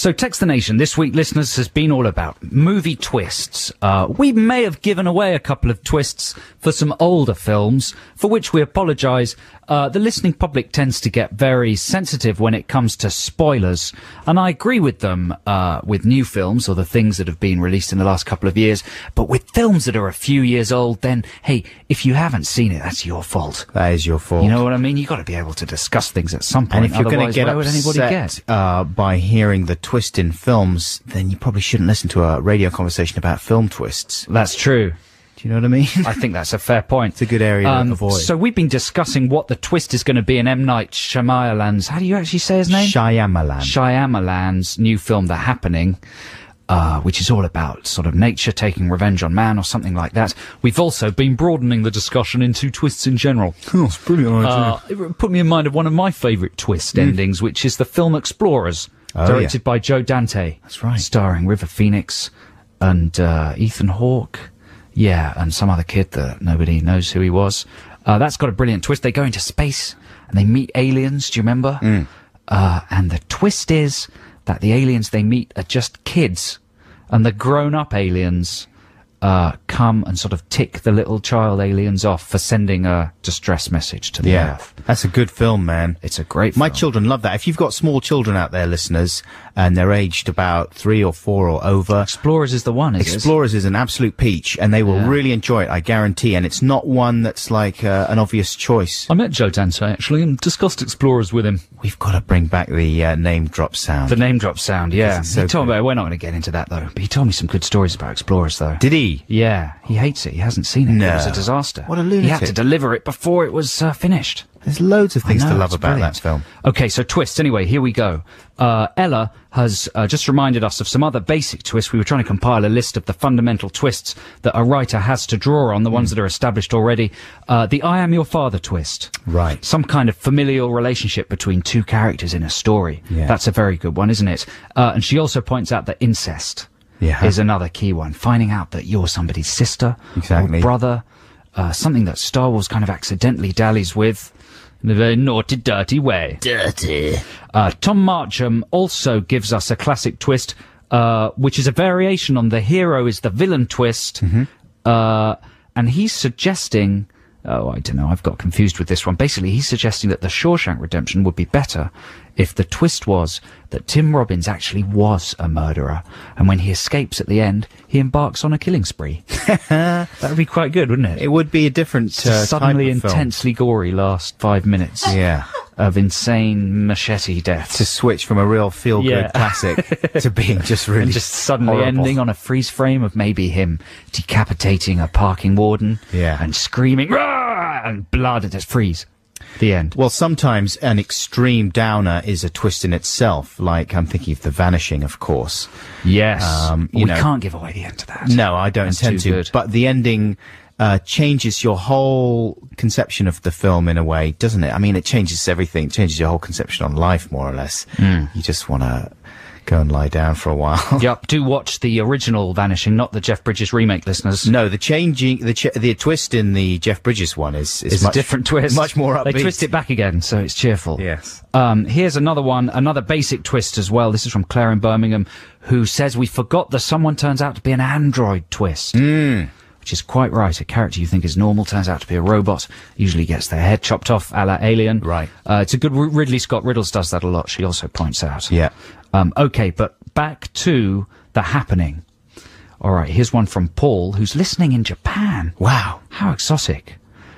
So, Text the Nation this week, listeners, has been all about movie twists. Uh, we may have given away a couple of twists for some older films, for which we apologise. Uh, the listening public tends to get very sensitive when it comes to spoilers, and I agree with them uh, with new films or the things that have been released in the last couple of years. But with films that are a few years old, then, hey, if you haven't seen it, that's your fault. That is your fault. You know what I mean? You've got to be able to discuss things at some point. And if you're going to get why would anybody upset get? uh, by hearing the twist in films, then you probably shouldn't listen to a radio conversation about film twists. That's true. Do you know what I mean? I think that's a fair point. It's a good area um, to avoid. So we've been discussing what the twist is going to be in M. Night Shyamalan's... How do you actually say his name? Shyamalan. Shyamalan's new film, The Happening, uh, which is all about sort of nature taking revenge on man or something like that. We've also been broadening the discussion into twists in general. Oh, it's brilliant Uh, it put me in mind of one of my favourite twist mm. endings, which is the film Explorers, oh, directed yeah. by Joe Dante. That's right. Starring River Phoenix and uh, Ethan Hawke. Yeah, and some other kid that nobody knows who he was. Uh, that's got a brilliant twist. They go into space and they meet aliens, do you remember? Mm. Uh, and the twist is that the aliens they meet are just kids, and the grown-up aliens uh, come and sort of tick the little child aliens off for sending a distress message to the Yeah, Earth. that's a good film, man. It's a great My film. children love that. If you've got small children out there, listeners, and they're aged about three or four or over, Explorers is the one, is it? Explorers is an absolute peach, and they will Yeah. really enjoy it, I guarantee. And it's not one that's like uh, an obvious choice. I met Joe Dante, actually, and discussed Explorers with him. We've got to bring back the uh, name drop sound. The name drop sound, yeah. This is so he told good. me, we're not going to get into that, though, but he told me some good stories about Explorers, though. Did he? Yeah, he hates it. He hasn't seen it. No. It was a disaster. What a He had to lunatic. deliver it before it was uh, finished. There's loads of things I know, to love it's about brilliant. that film. Okay, so twists. Anyway, here we go. Uh, Ella has uh, just reminded us of some other basic twists. We were trying to compile a list of the fundamental twists that a writer has to draw on, the ones that are established already. Uh, the I am your father twist. Right. Some kind of familial relationship between two characters in a story. Yeah. That's a very good one, isn't it? Uh, and she also points out that incest Yeah. is another key one. Finding out that you're somebody's sister Exactly. or brother. Uh, something that Star Wars kind of accidentally dallies with in a very naughty, dirty way. Dirty. Uh, Tom Marcham also gives us a classic twist, uh, which is a variation on the hero is the villain twist. Mm-hmm. Uh, and he's suggesting, oh, I don't know, I've got confused with this one. Basically, he's suggesting that the Shawshank Redemption would be better if the twist was that Tim Robbins actually was a murderer. And when he escapes at the end, he embarks on a killing spree. That would be quite good, wouldn't it? It would be a different uh, Suddenly type of film. intensely gory last five minutes Yeah. of insane machete deaths. To switch from a real feel-good Yeah. classic to being just really and just suddenly horrible. ending on a freeze frame of maybe him decapitating a parking warden Yeah. and screaming, "Rah!" and blood and just freeze. The end. Well, sometimes an extreme downer is a twist in itself, like I'm thinking of The Vanishing, of course. Yes. Um, you we know- can't give away the end to that. No, I don't That's intend too to. good. But the ending uh, changes your whole conception of the film in a way, doesn't it? I mean, it changes everything. It changes your whole conception on life, more or less. Hmm. You just want to go and lie down for a while. Yep, do watch the original Vanishing, not the Jeff Bridges remake, listeners. No, the changing, the ch- the twist in the Jeff Bridges one is is It's much, a different twist. much more upbeat. They twist it back again, so it's cheerful. Yes. Um, here's another one, another basic twist as well. This is from Claire in Birmingham, who says we forgot that someone turns out to be an android twist. Mm. Which is quite right. A character you think is normal turns out to be a robot, usually gets their head chopped off a la Alien. Right. Uh, it's a good... Ridley Scott Riddles does that a lot, she also points out. Yeah. Um, okay, but back to The Happening. All right, here's one from Paul, who's listening in Japan. Wow. How exotic.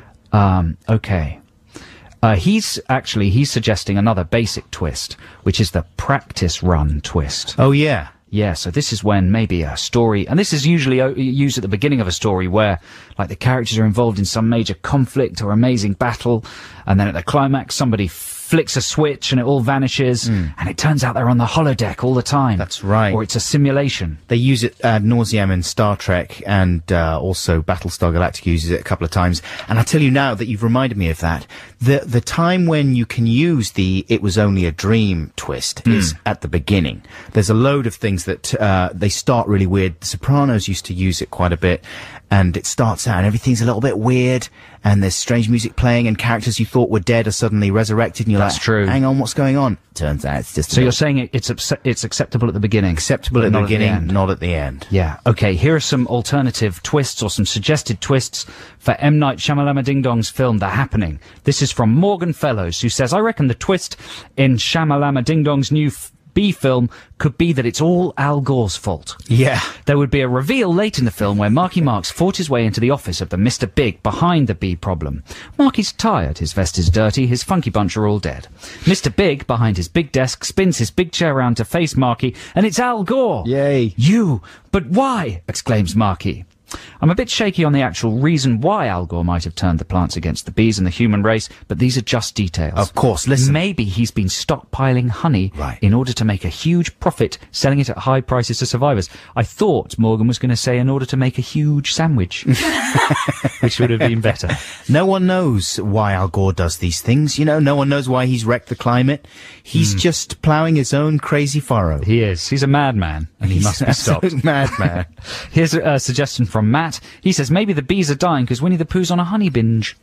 Um, okay. Uh, he's actually, he's suggesting another basic twist, which is the practice run twist. Oh yeah. Yeah, so this is when maybe a story, and this is usually o- used at the beginning of a story where, like, the characters are involved in some major conflict or amazing battle, and then at the climax somebody flicks a switch and it all vanishes, and it turns out they're on the holodeck all the time. That's right. Or it's a simulation. They use it ad nauseam in Star Trek, and uh, also Battlestar Galactica uses it a couple of times. And I tell you now that you've reminded me of that, the the time when you can use the "it was only a dream" twist is at the beginning. There's a load of things that uh, they start really weird. The Sopranos used to use it quite a bit, and it starts out and everything's a little bit weird, and there's strange music playing, and characters you thought were dead are suddenly resurrected, and you're That's like, true. hang on, what's going on? Turns out it's just a So you're little saying it, it's acce- it's acceptable at the beginning, acceptable but at the not beginning, end. not at the end. Yeah. Okay. Here are some alternative twists or some suggested twists for M. Night Shyamalama Ding Dong's film The Happening. This is from Morgan Fellows, who says, I reckon the twist in Shyamalama Ding Dong's new f- B film could be that it's all Al Gore's fault. Yeah. There would be a reveal late in the film where Marky Marks fought his way into the office of the Mister Big behind the bee problem. Marky's tired, his vest is dirty, his funky bunch are all dead. Mister Big, behind his big desk, spins his big chair round to face Marky, and it's Al Gore. Yay. You! But why? Exclaims Marky. I'm a bit shaky on the actual reason why Al Gore might have turned the plants against the bees and the human race, but these are just details. Of course, listen. Maybe he's been stockpiling honey Right. in order to make a huge profit, selling it at high prices to survivors. I thought Morgan was going to say in order to make a huge sandwich, which would have been better. No one knows why Al Gore does these things. You know, no one knows why he's wrecked the climate. He's Hmm. just ploughing his own crazy furrow. He is. He's a madman, and he He's must an be stopped. absolute madman. Here's a, a suggestion from Matt. He says maybe the bees are dying because Winnie the Pooh's on a honey binge.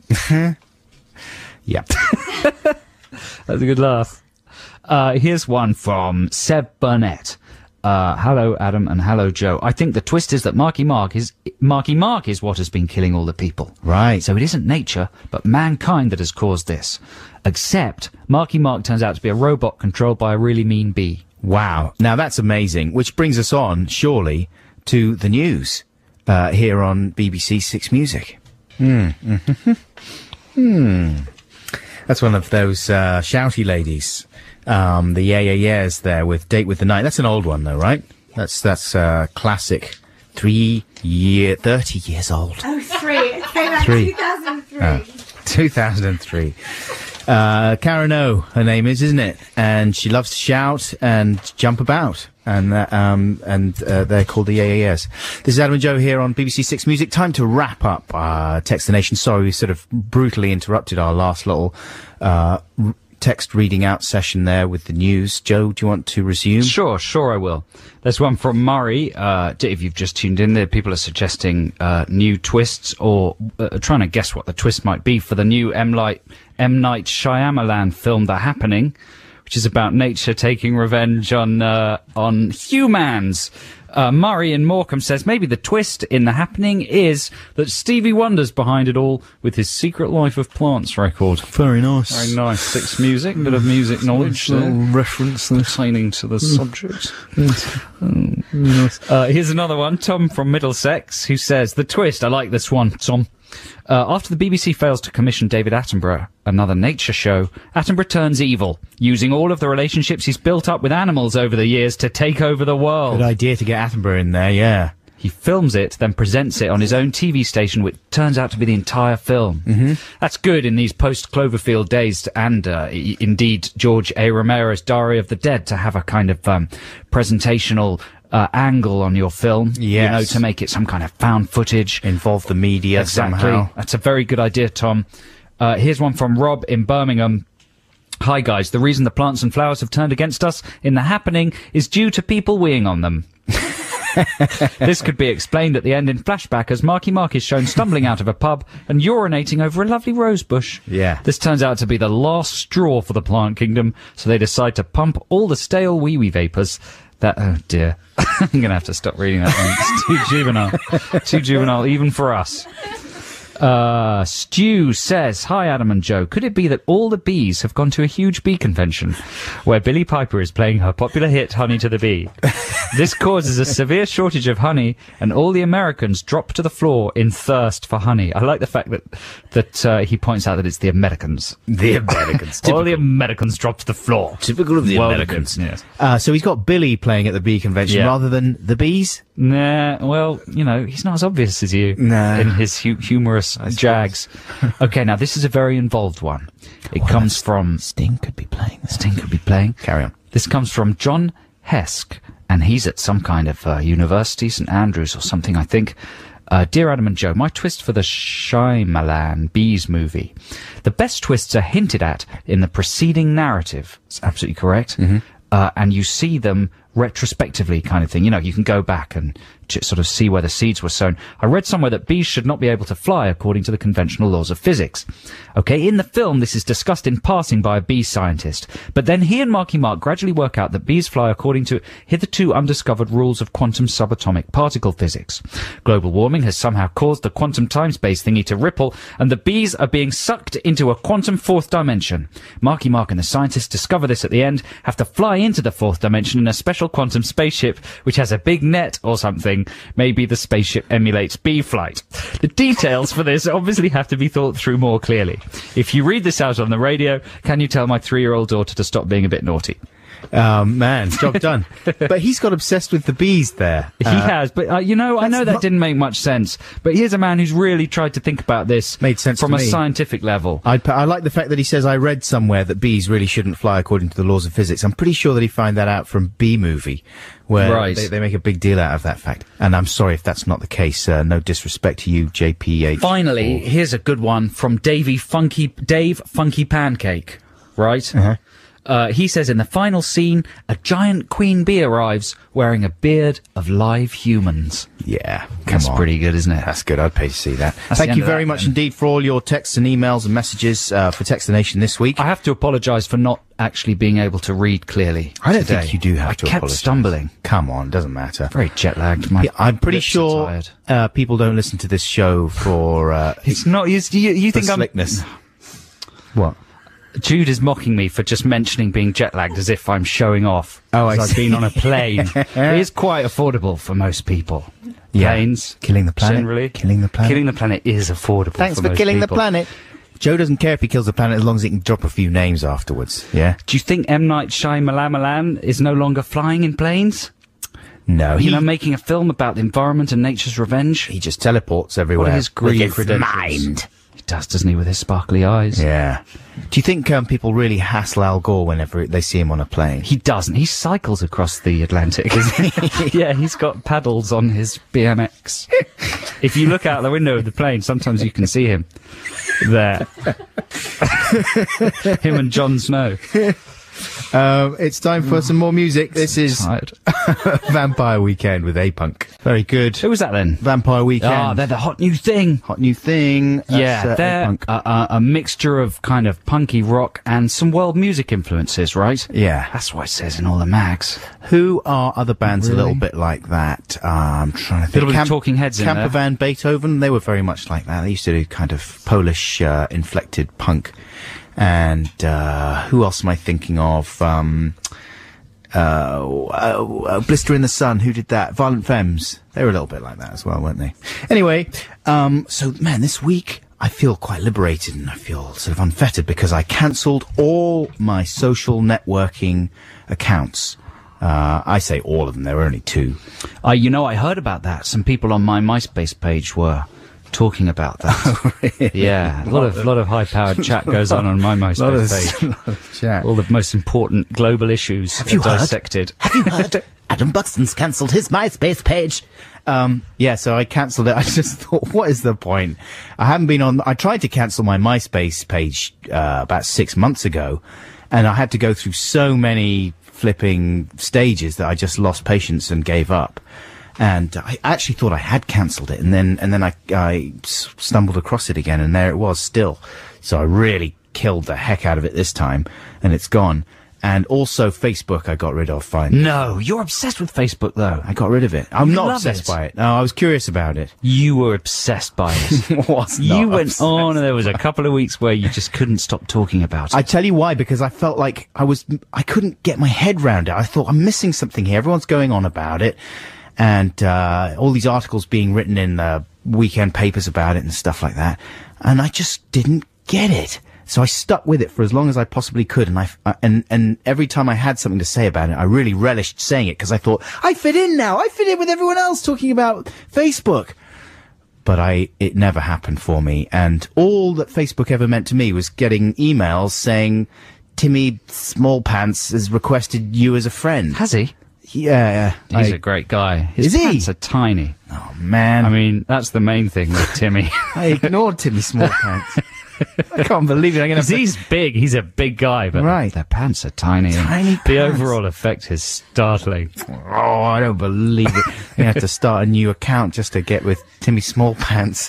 Yeah. That's a good laugh. Uh, here's one from Seb Burnett. Uh, hello, Adam, and hello, Joe. I think the twist is that Marky Mark is Marky Mark is what has been killing all the people. Right. So it isn't nature, but mankind that has caused this. Except Marky Mark turns out to be a robot controlled by a really mean bee. Wow. Now that's amazing. Which brings us on, surely, to the news uh, here on B B C Six Music. Hmm. Mm-hmm. Hmm. That's one of those uh, shouty ladies. Um, the yeah yeah yeahs there with Date with the Night. That's an old one though, right? That's that's uh, classic. Three year, thirty years old. Oh, three. Say that Three. two thousand three. Oh, two thousand three. Uh, Karen O, her name is, isn't it? And she loves to shout and jump about. And, uh, um, and, uh, they're called the Yeah Yeah Yeahs. This is Adam and Joe here on B B C Six Music. Time to wrap up, uh, Text the Nation. Sorry, we sort of brutally interrupted our last little, uh, r- text reading out session there with the news. Joe, do you want to resume? Sure, sure I will. There's one from Murray. Uh, if you've just tuned in there, people are suggesting uh, new twists or uh, trying to guess what the twist might be for the new M. Light, M. Night Shyamalan film, The Happening, which is about nature taking revenge on uh, on humans. Uh, Murray in Morecambe says maybe the twist in The Happening is that Stevie Wonder's behind it all with his Secret Life of Plants record. Very nice. Very nice. Six music, bit of music knowledge there. reference there. Pertaining to the subject. Uh, here's another one, Tom from Middlesex, who says, the twist, I like this one, Tom. Uh, after the B B C fails to commission David Attenborough another nature show, Attenborough turns evil, using all of the relationships he's built up with animals over the years to take over the world. Good idea to get Attenborough in there, yeah. He films it, then presents it on his own T V station, which turns out to be the entire film. Mm-hmm. That's good in these post-Cloverfield days, and uh, I- indeed George A. Romero's Diary of the Dead, to have a kind of um, presentational uh, angle on your film, Yes. you know, to make it some kind of found footage. Involve the media Exactly. somehow. That's a very good idea, Tom. Uh, here's one from Rob in Birmingham. Hi guys, the reason the plants and flowers have turned against us in The Happening is due to people weeing on them. This could be explained at the end in flashback as Marky Mark is shown stumbling out of a pub and urinating over a lovely rose bush. Yeah. This turns out to be the last straw for the plant kingdom, so they decide to pump all the stale wee-wee vapours. That, oh dear. I'm going to have to stop reading that one. It's too juvenile. Too juvenile even for us. Uh, Stu says, hi Adam and Joe, could it be that all the bees have gone to a huge bee convention where Billie Piper is playing her popular hit Honey to the Bee? This causes a severe shortage of honey and all the Americans drop to the floor in thirst for honey. I like the fact that that uh, he points out that it's the Americans. The Americans. All the Americans drop to the floor. Typical of the World Americans. goods, yes. Uh, so he's got Billy playing at the bee convention Yeah. rather than the bees? Nah, well, you know, he's not as obvious as you Nah. in his hu- humorous jags. Okay, now this is a very involved one. It comes from... Sting could be playing this. Sting could be playing. Carry on. This comes from John Hesk, and he's at some kind of uh, university, St Andrews or something, I think. Uh, Dear Adam and Joe, my twist for the Shyamalan Bees movie. The best twists are hinted at in the preceding narrative. It's absolutely correct. Uh, and you see them retrospectively kind of thing. You know, you can go back and ch- sort of see where the seeds were sown. I read somewhere that bees should not be able to fly according to the conventional laws of physics. Okay, in the film, this is discussed in passing by a bee scientist. But then he and Marky Mark gradually work out that bees fly according to hitherto undiscovered rules of quantum subatomic particle physics. Global warming has somehow caused the quantum time-space thingy to ripple, and the bees are being sucked into a quantum fourth dimension. Marky Mark and the scientists discover this at the end, have to fly into the fourth dimension in a special quantum spaceship, which has a big net or something. Maybe the spaceship emulates bee flight. The details for this obviously have to be thought through more clearly. If you read this out on the radio, can you tell my three-year-old daughter to stop being a bit naughty? Um, man, job done. But he's got obsessed with the bees there. He Uh, has, but uh, you know, I know that not- didn't make much sense. But here's a man who's really tried to think about this Made sense from to a me. scientific level. I'd, p- I like the fact that he says, I read somewhere that bees really shouldn't fly according to the laws of physics. I'm pretty sure that he found that out from Bee Movie, where Right. they, they make a big deal out of that fact. And I'm sorry if that's not the case. Uh, no disrespect to you, J P H. Finally, here's a good one from Davey Funky Dave Funky Pancake. Right? Uh-huh. Uh, he says in the final scene, a giant queen bee arrives wearing a beard of live humans. Yeah, come That's on. pretty good, isn't it? That's good. I'd pay to see that. That's the Thank end you of very that, much then. indeed for all your texts and emails and messages uh, for Text the Nation this week. I have to apologise for not actually being able to read clearly. I don't today. think you do have I to kept apologise. stumbling. Come on, doesn't matter. Very jet lagged. My Yeah, I'm pretty lips are sure tired. uh, people don't listen to this show for uh, It's not. You, you, you for think I'm? slickness. What? Jude is mocking me for just mentioning being jet lagged as if I'm showing off. Oh, I as I've see. been on a plane. It is quite affordable for most people. Yeah. Planes, Killing the planet. generally. Killing the planet. Killing the planet is affordable. Thanks for, for most killing people. the planet. Joe doesn't care if he kills the planet as long as he can drop a few names afterwards. Yeah? Do you think M. Night Shyamalan is no longer flying in planes? No, he, You know, making a film about the environment and nature's revenge? he just teleports everywhere. What are his green with his credentials? mind. He does, doesn't he, with his sparkly eyes? Yeah. Do you think um, people really hassle Al Gore whenever they see him on a plane? He doesn't. He cycles across the Atlantic. Yeah, he's got paddles on his B M X. If you look out the window of the plane, sometimes you can see him there. Him and Jon Snow. Um, it's time for some more music. This is Tired. Vampire Weekend with A-Punk. Very good. Who was that then? Vampire Weekend. Ah, they're the hot new thing. Hot new thing. That's, Yeah, uh, they're A-Punk. a, a, a mixture of kind of punky rock and some world music influences, right? Yeah. That's what it says in all the mags. Who are other bands a Really? little bit like that? Uh, I'm trying to think. Little bit of Talking Heads in Camper there. Van Beethoven, they were very much like that. They used to do kind of Polish uh, inflected punk. And uh, who else am I thinking of? Um, uh, uh, uh, Blister in the Sun, who did that? Violent Femmes. They were a little bit like that as well, weren't they? Anyway, um, so man, this week I feel quite liberated and I feel sort of unfettered because I cancelled all my social networking accounts. Uh, I say all of them, there were only two. Uh, you know, I heard about that. Some people on my MySpace page were talking about that. Yeah, a lot of lot of high-powered chat goes on on my MySpace page. Chat. All the most important global issues you are heard? dissected. Have you heard? Adam Buxton's cancelled his MySpace page. Um, yeah, so I cancelled it. I just thought, what is the point? I haven't been on. I tried to cancel my MySpace page uh, about six months ago, and I had to go through so many flipping stages that I just lost patience and gave up. And I actually thought I had cancelled it, and then and then I, I s- stumbled across it again, and there it was still. So I really killed the heck out of it this time, and it's gone. And also Facebook I got rid of, fine. No, you're obsessed with Facebook, though. I got rid of it. I'm You not love obsessed it. by it. No, I was curious about it. You were obsessed by it. Was You not went obsessed. on, and there was a couple of weeks where you just couldn't stop talking about it. I tell you why, because I felt like I was, I couldn't get my head round it. I thought, I'm missing something here. Everyone's going on about it. And, uh, all these articles being written in the weekend papers about it and stuff like that. And I just didn't get it. So I stuck with it for as long as I possibly could. And I, uh, and, and every time I had something to say about it, I really relished saying it because I thought, I fit in now. I fit in with everyone else talking about Facebook. But I, it never happened for me. And all that Facebook ever meant to me was getting emails saying, Timmy Smallpants has requested you as a friend. Has he? Yeah. He's I- a great guy. His Is he? pants are tiny. Oh, man. I mean, that's the main thing with Timmy. I ignored Timmy Smallpants. I can't believe it. I'm gonna 'Cause he's big. He's a big guy, but Right. their pants are tiny. and Tiny The pants. overall effect is startling. Oh, I don't believe it. You have to start a new account just to get with Timmy Smallpants.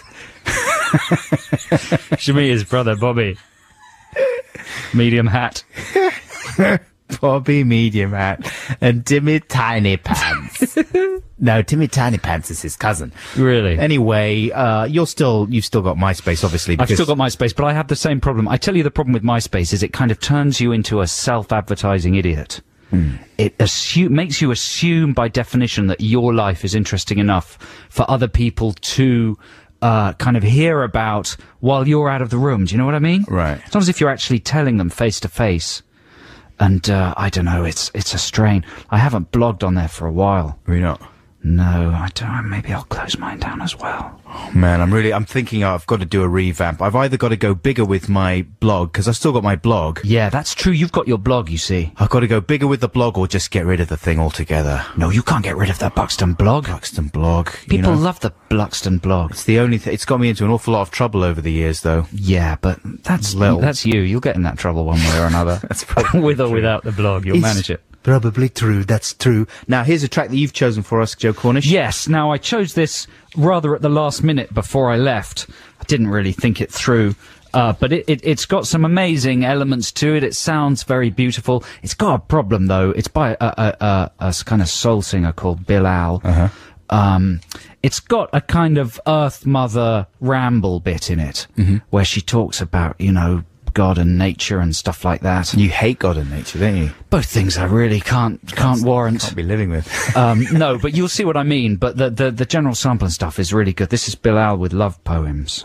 Should meet his brother, Bobby. Medium hat. Bobby Medium Hat and Timmy Tiny Pants. No, Timmy Tiny Pants is his cousin. Really? Anyway, uh, you're still, you've still got MySpace, obviously. I've Because still got MySpace, but I have the same problem. I tell you the problem with MySpace is it kind of turns you into a self-advertising idiot. Hmm. It assu- makes you assume by definition that your life is interesting enough for other people to uh, kind of hear about while you're out of the room. Do you know what I mean? Right. It's not as if you're actually telling them face to face. And uh, I don't know, it's it's a strain. I haven't blogged on there for a while. Are you not? No, I don't. Maybe I'll close mine down as well. Oh, man, I'm really, I'm thinking I've got to do a revamp. I've either got to go bigger with my blog, because I've still got my blog. Yeah, that's true. You've got your blog, you see. I've got to go bigger with the blog or just get rid of the thing altogether. No, you can't get rid of the Buxton blog. Buxton blog. you People know. love the Buxton blog. It's the only thing. It's got me into an awful lot of trouble over the years, though. Yeah, but that's Little. that's you. You'll get in that trouble one way or another. That's probably With or true. without the blog, you'll It's manage it. Probably true. That's true. Now, here's a track that you've chosen for us, Joe Cornish. Yes, now I chose this rather at the last minute before I left. I didn't really think it through. Uh, but it, it, it's got some amazing elements to it. It sounds very beautiful. It's got a problem, though. It's by a, a, a, a kind of soul singer called Bilal. Uh-huh. Um, it's got a kind of Earth Mother ramble bit in it, Mm-hmm. where she talks about, you know, God and nature and stuff like that. You hate God and nature, don't you? Both things I really can't can't warrant. Can't be living with. Um, no, but you'll see what I mean. But the, the the general sample and stuff is really good. This is Bilal with Love Poems.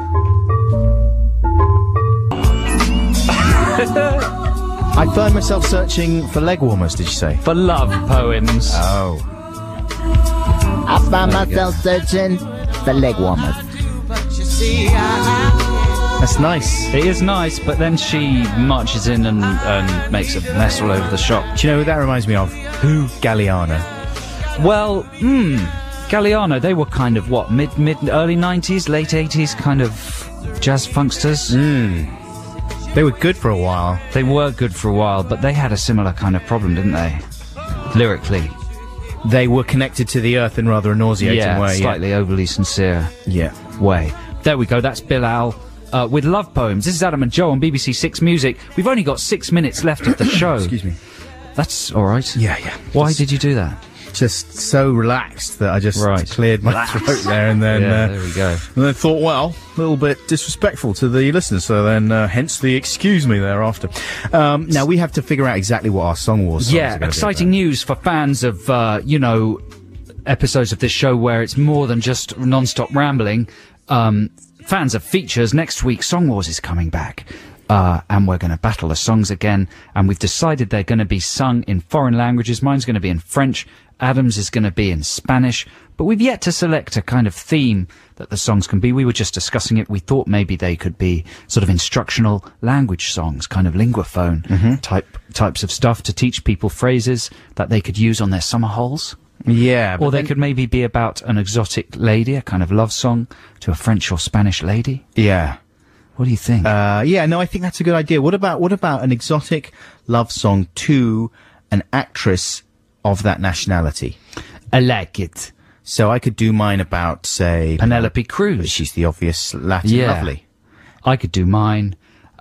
I find myself searching for leg warmers, did you say? For love poems. Oh. I find myself searching for leg warmers. That's nice. It is nice, but then she marches in and, and makes a mess all over the shop. Do you know who that reminds me of? Who? Galliano. Well, hmm, Galliano, they were kind of, what, mid, mid, early nineties, late eighties kind of jazz funksters? They were good for a while. They were good for a while, but they had a similar kind of problem, didn't they? Lyrically. They were connected to the earth in rather a nauseating Yeah, way. slightly overly sincere Yeah. way. There we go, that's Bilal. Uh, with Love Poems. This is Adam and Joe on B B C Six Music. We've only got six minutes left of the show. Excuse me. That's all right. Yeah, yeah. Why Just- did you do that? Just so relaxed that I just Right. cleared my throat there, and then yeah, uh, there we go. and then thought, well, a little bit disrespectful to the listeners, so then uh, hence the excuse me thereafter. Um, now we have to figure out exactly what our song wars. songs are Yeah, gonna be exciting about. news for fans of, uh, you know, episodes of this show where it's more than just non-stop rambling. Um, fans of features, next week Song Wars is coming back. Uh, and we're going to battle the songs again. And we've decided they're going to be sung in foreign languages. Mine's going to be in French. Adam's is going to be in Spanish. But we've yet to select a kind of theme that the songs can be. We were just discussing it. We thought maybe they could be sort of instructional language songs, kind of linguaphone type types of stuff to teach people phrases that they could use on their summer holes. Yeah, but Or they then- could maybe be about an exotic lady, a kind of love song to a French or Spanish lady. Yeah. What do you think? Uh, yeah, no, I think that's a good idea. What about what about an exotic love song to an actress of that nationality? I like it. So I could do mine about, say, Penelope Cruz. She's the obvious Latin Yeah. lovely. I could do mine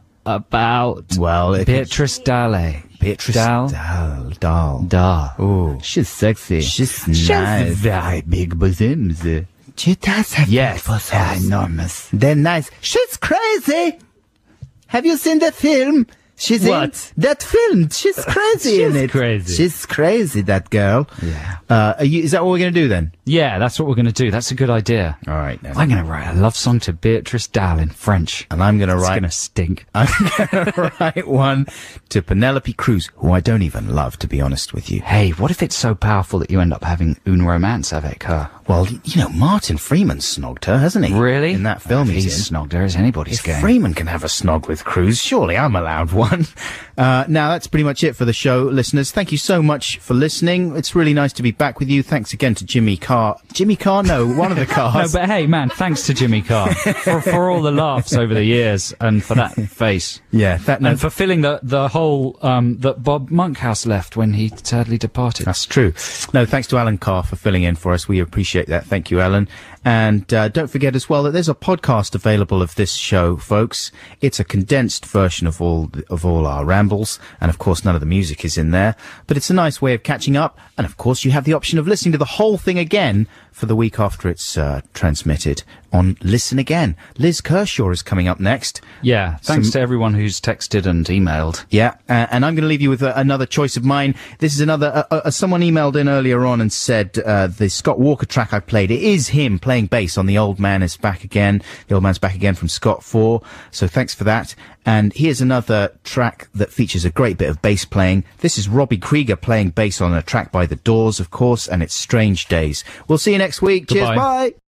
about Well, it- Beatrice Dalle. Beatrice Dahl. Dahl. Dahl. Da. Oh, She's sexy. she's She has nice. very big bosoms. She does have Yes, beautiful they're songs. enormous. They're nice. She's crazy. Have you seen the film? She's What? in that film. She's crazy in She's it. crazy. She's crazy, that girl. Yeah. Uh, are you, is that what we're going to do then? Yeah, that's what we're going to do. That's a good idea. All right, then. I'm going to write a love song to Beatrice Dalle in French. And I'm going to It's write. going to stink. I'm going to write one to Penelope Cruz, who I don't even love, to be honest with you. Hey, what if it's so powerful that you end up having une romance avec her? Well, you know, Martin Freeman snogged her, hasn't he? Really? In that film If he's, he's in. snogged her as anybody's If game. Freeman can have a snog with Cruz, surely I'm allowed one. Uh, now, that's pretty much it for the show, listeners. Thank you so much for listening. It's really nice to be back with you. Thanks again to Jimmy Carr Carr. Jimmy Carr? No, one of the No, Cars. but hey, man, thanks to Jimmy Carr for, for all the laughs over the years and for that face. yeah, that, no, And for filling the, the hole um, that Bob Monkhouse left when he sadly departed. that's true. No, thanks to Alan Carr for filling in for us. We appreciate that. Thank you, Alan. And uh, don't forget as well that there's a podcast available of this show, folks. It's a condensed version of all of all our rambles, and of course none of the music is in there. But it's a nice way of catching up, and of course you have the option of listening to the whole thing again for the week after it's uh, transmitted on Listen Again. Liz Kershaw is coming up next. Yeah, thanks Some- to everyone who's texted and emailed. Yeah, uh, and I'm going to leave you with uh, another choice of mine. This is another. Uh, uh, someone emailed in earlier on and said uh, the Scott Walker track I played. It is him playing bass on The Old Man Is Back Again. The Old Man's Back Again from Scott four. So thanks for that. And here's another track that features a great bit of bass playing. This is Robbie Krieger playing bass on a track by The Doors, of course, and it's Strange Days. We'll see you next week. Goodbye. Cheers. Bye.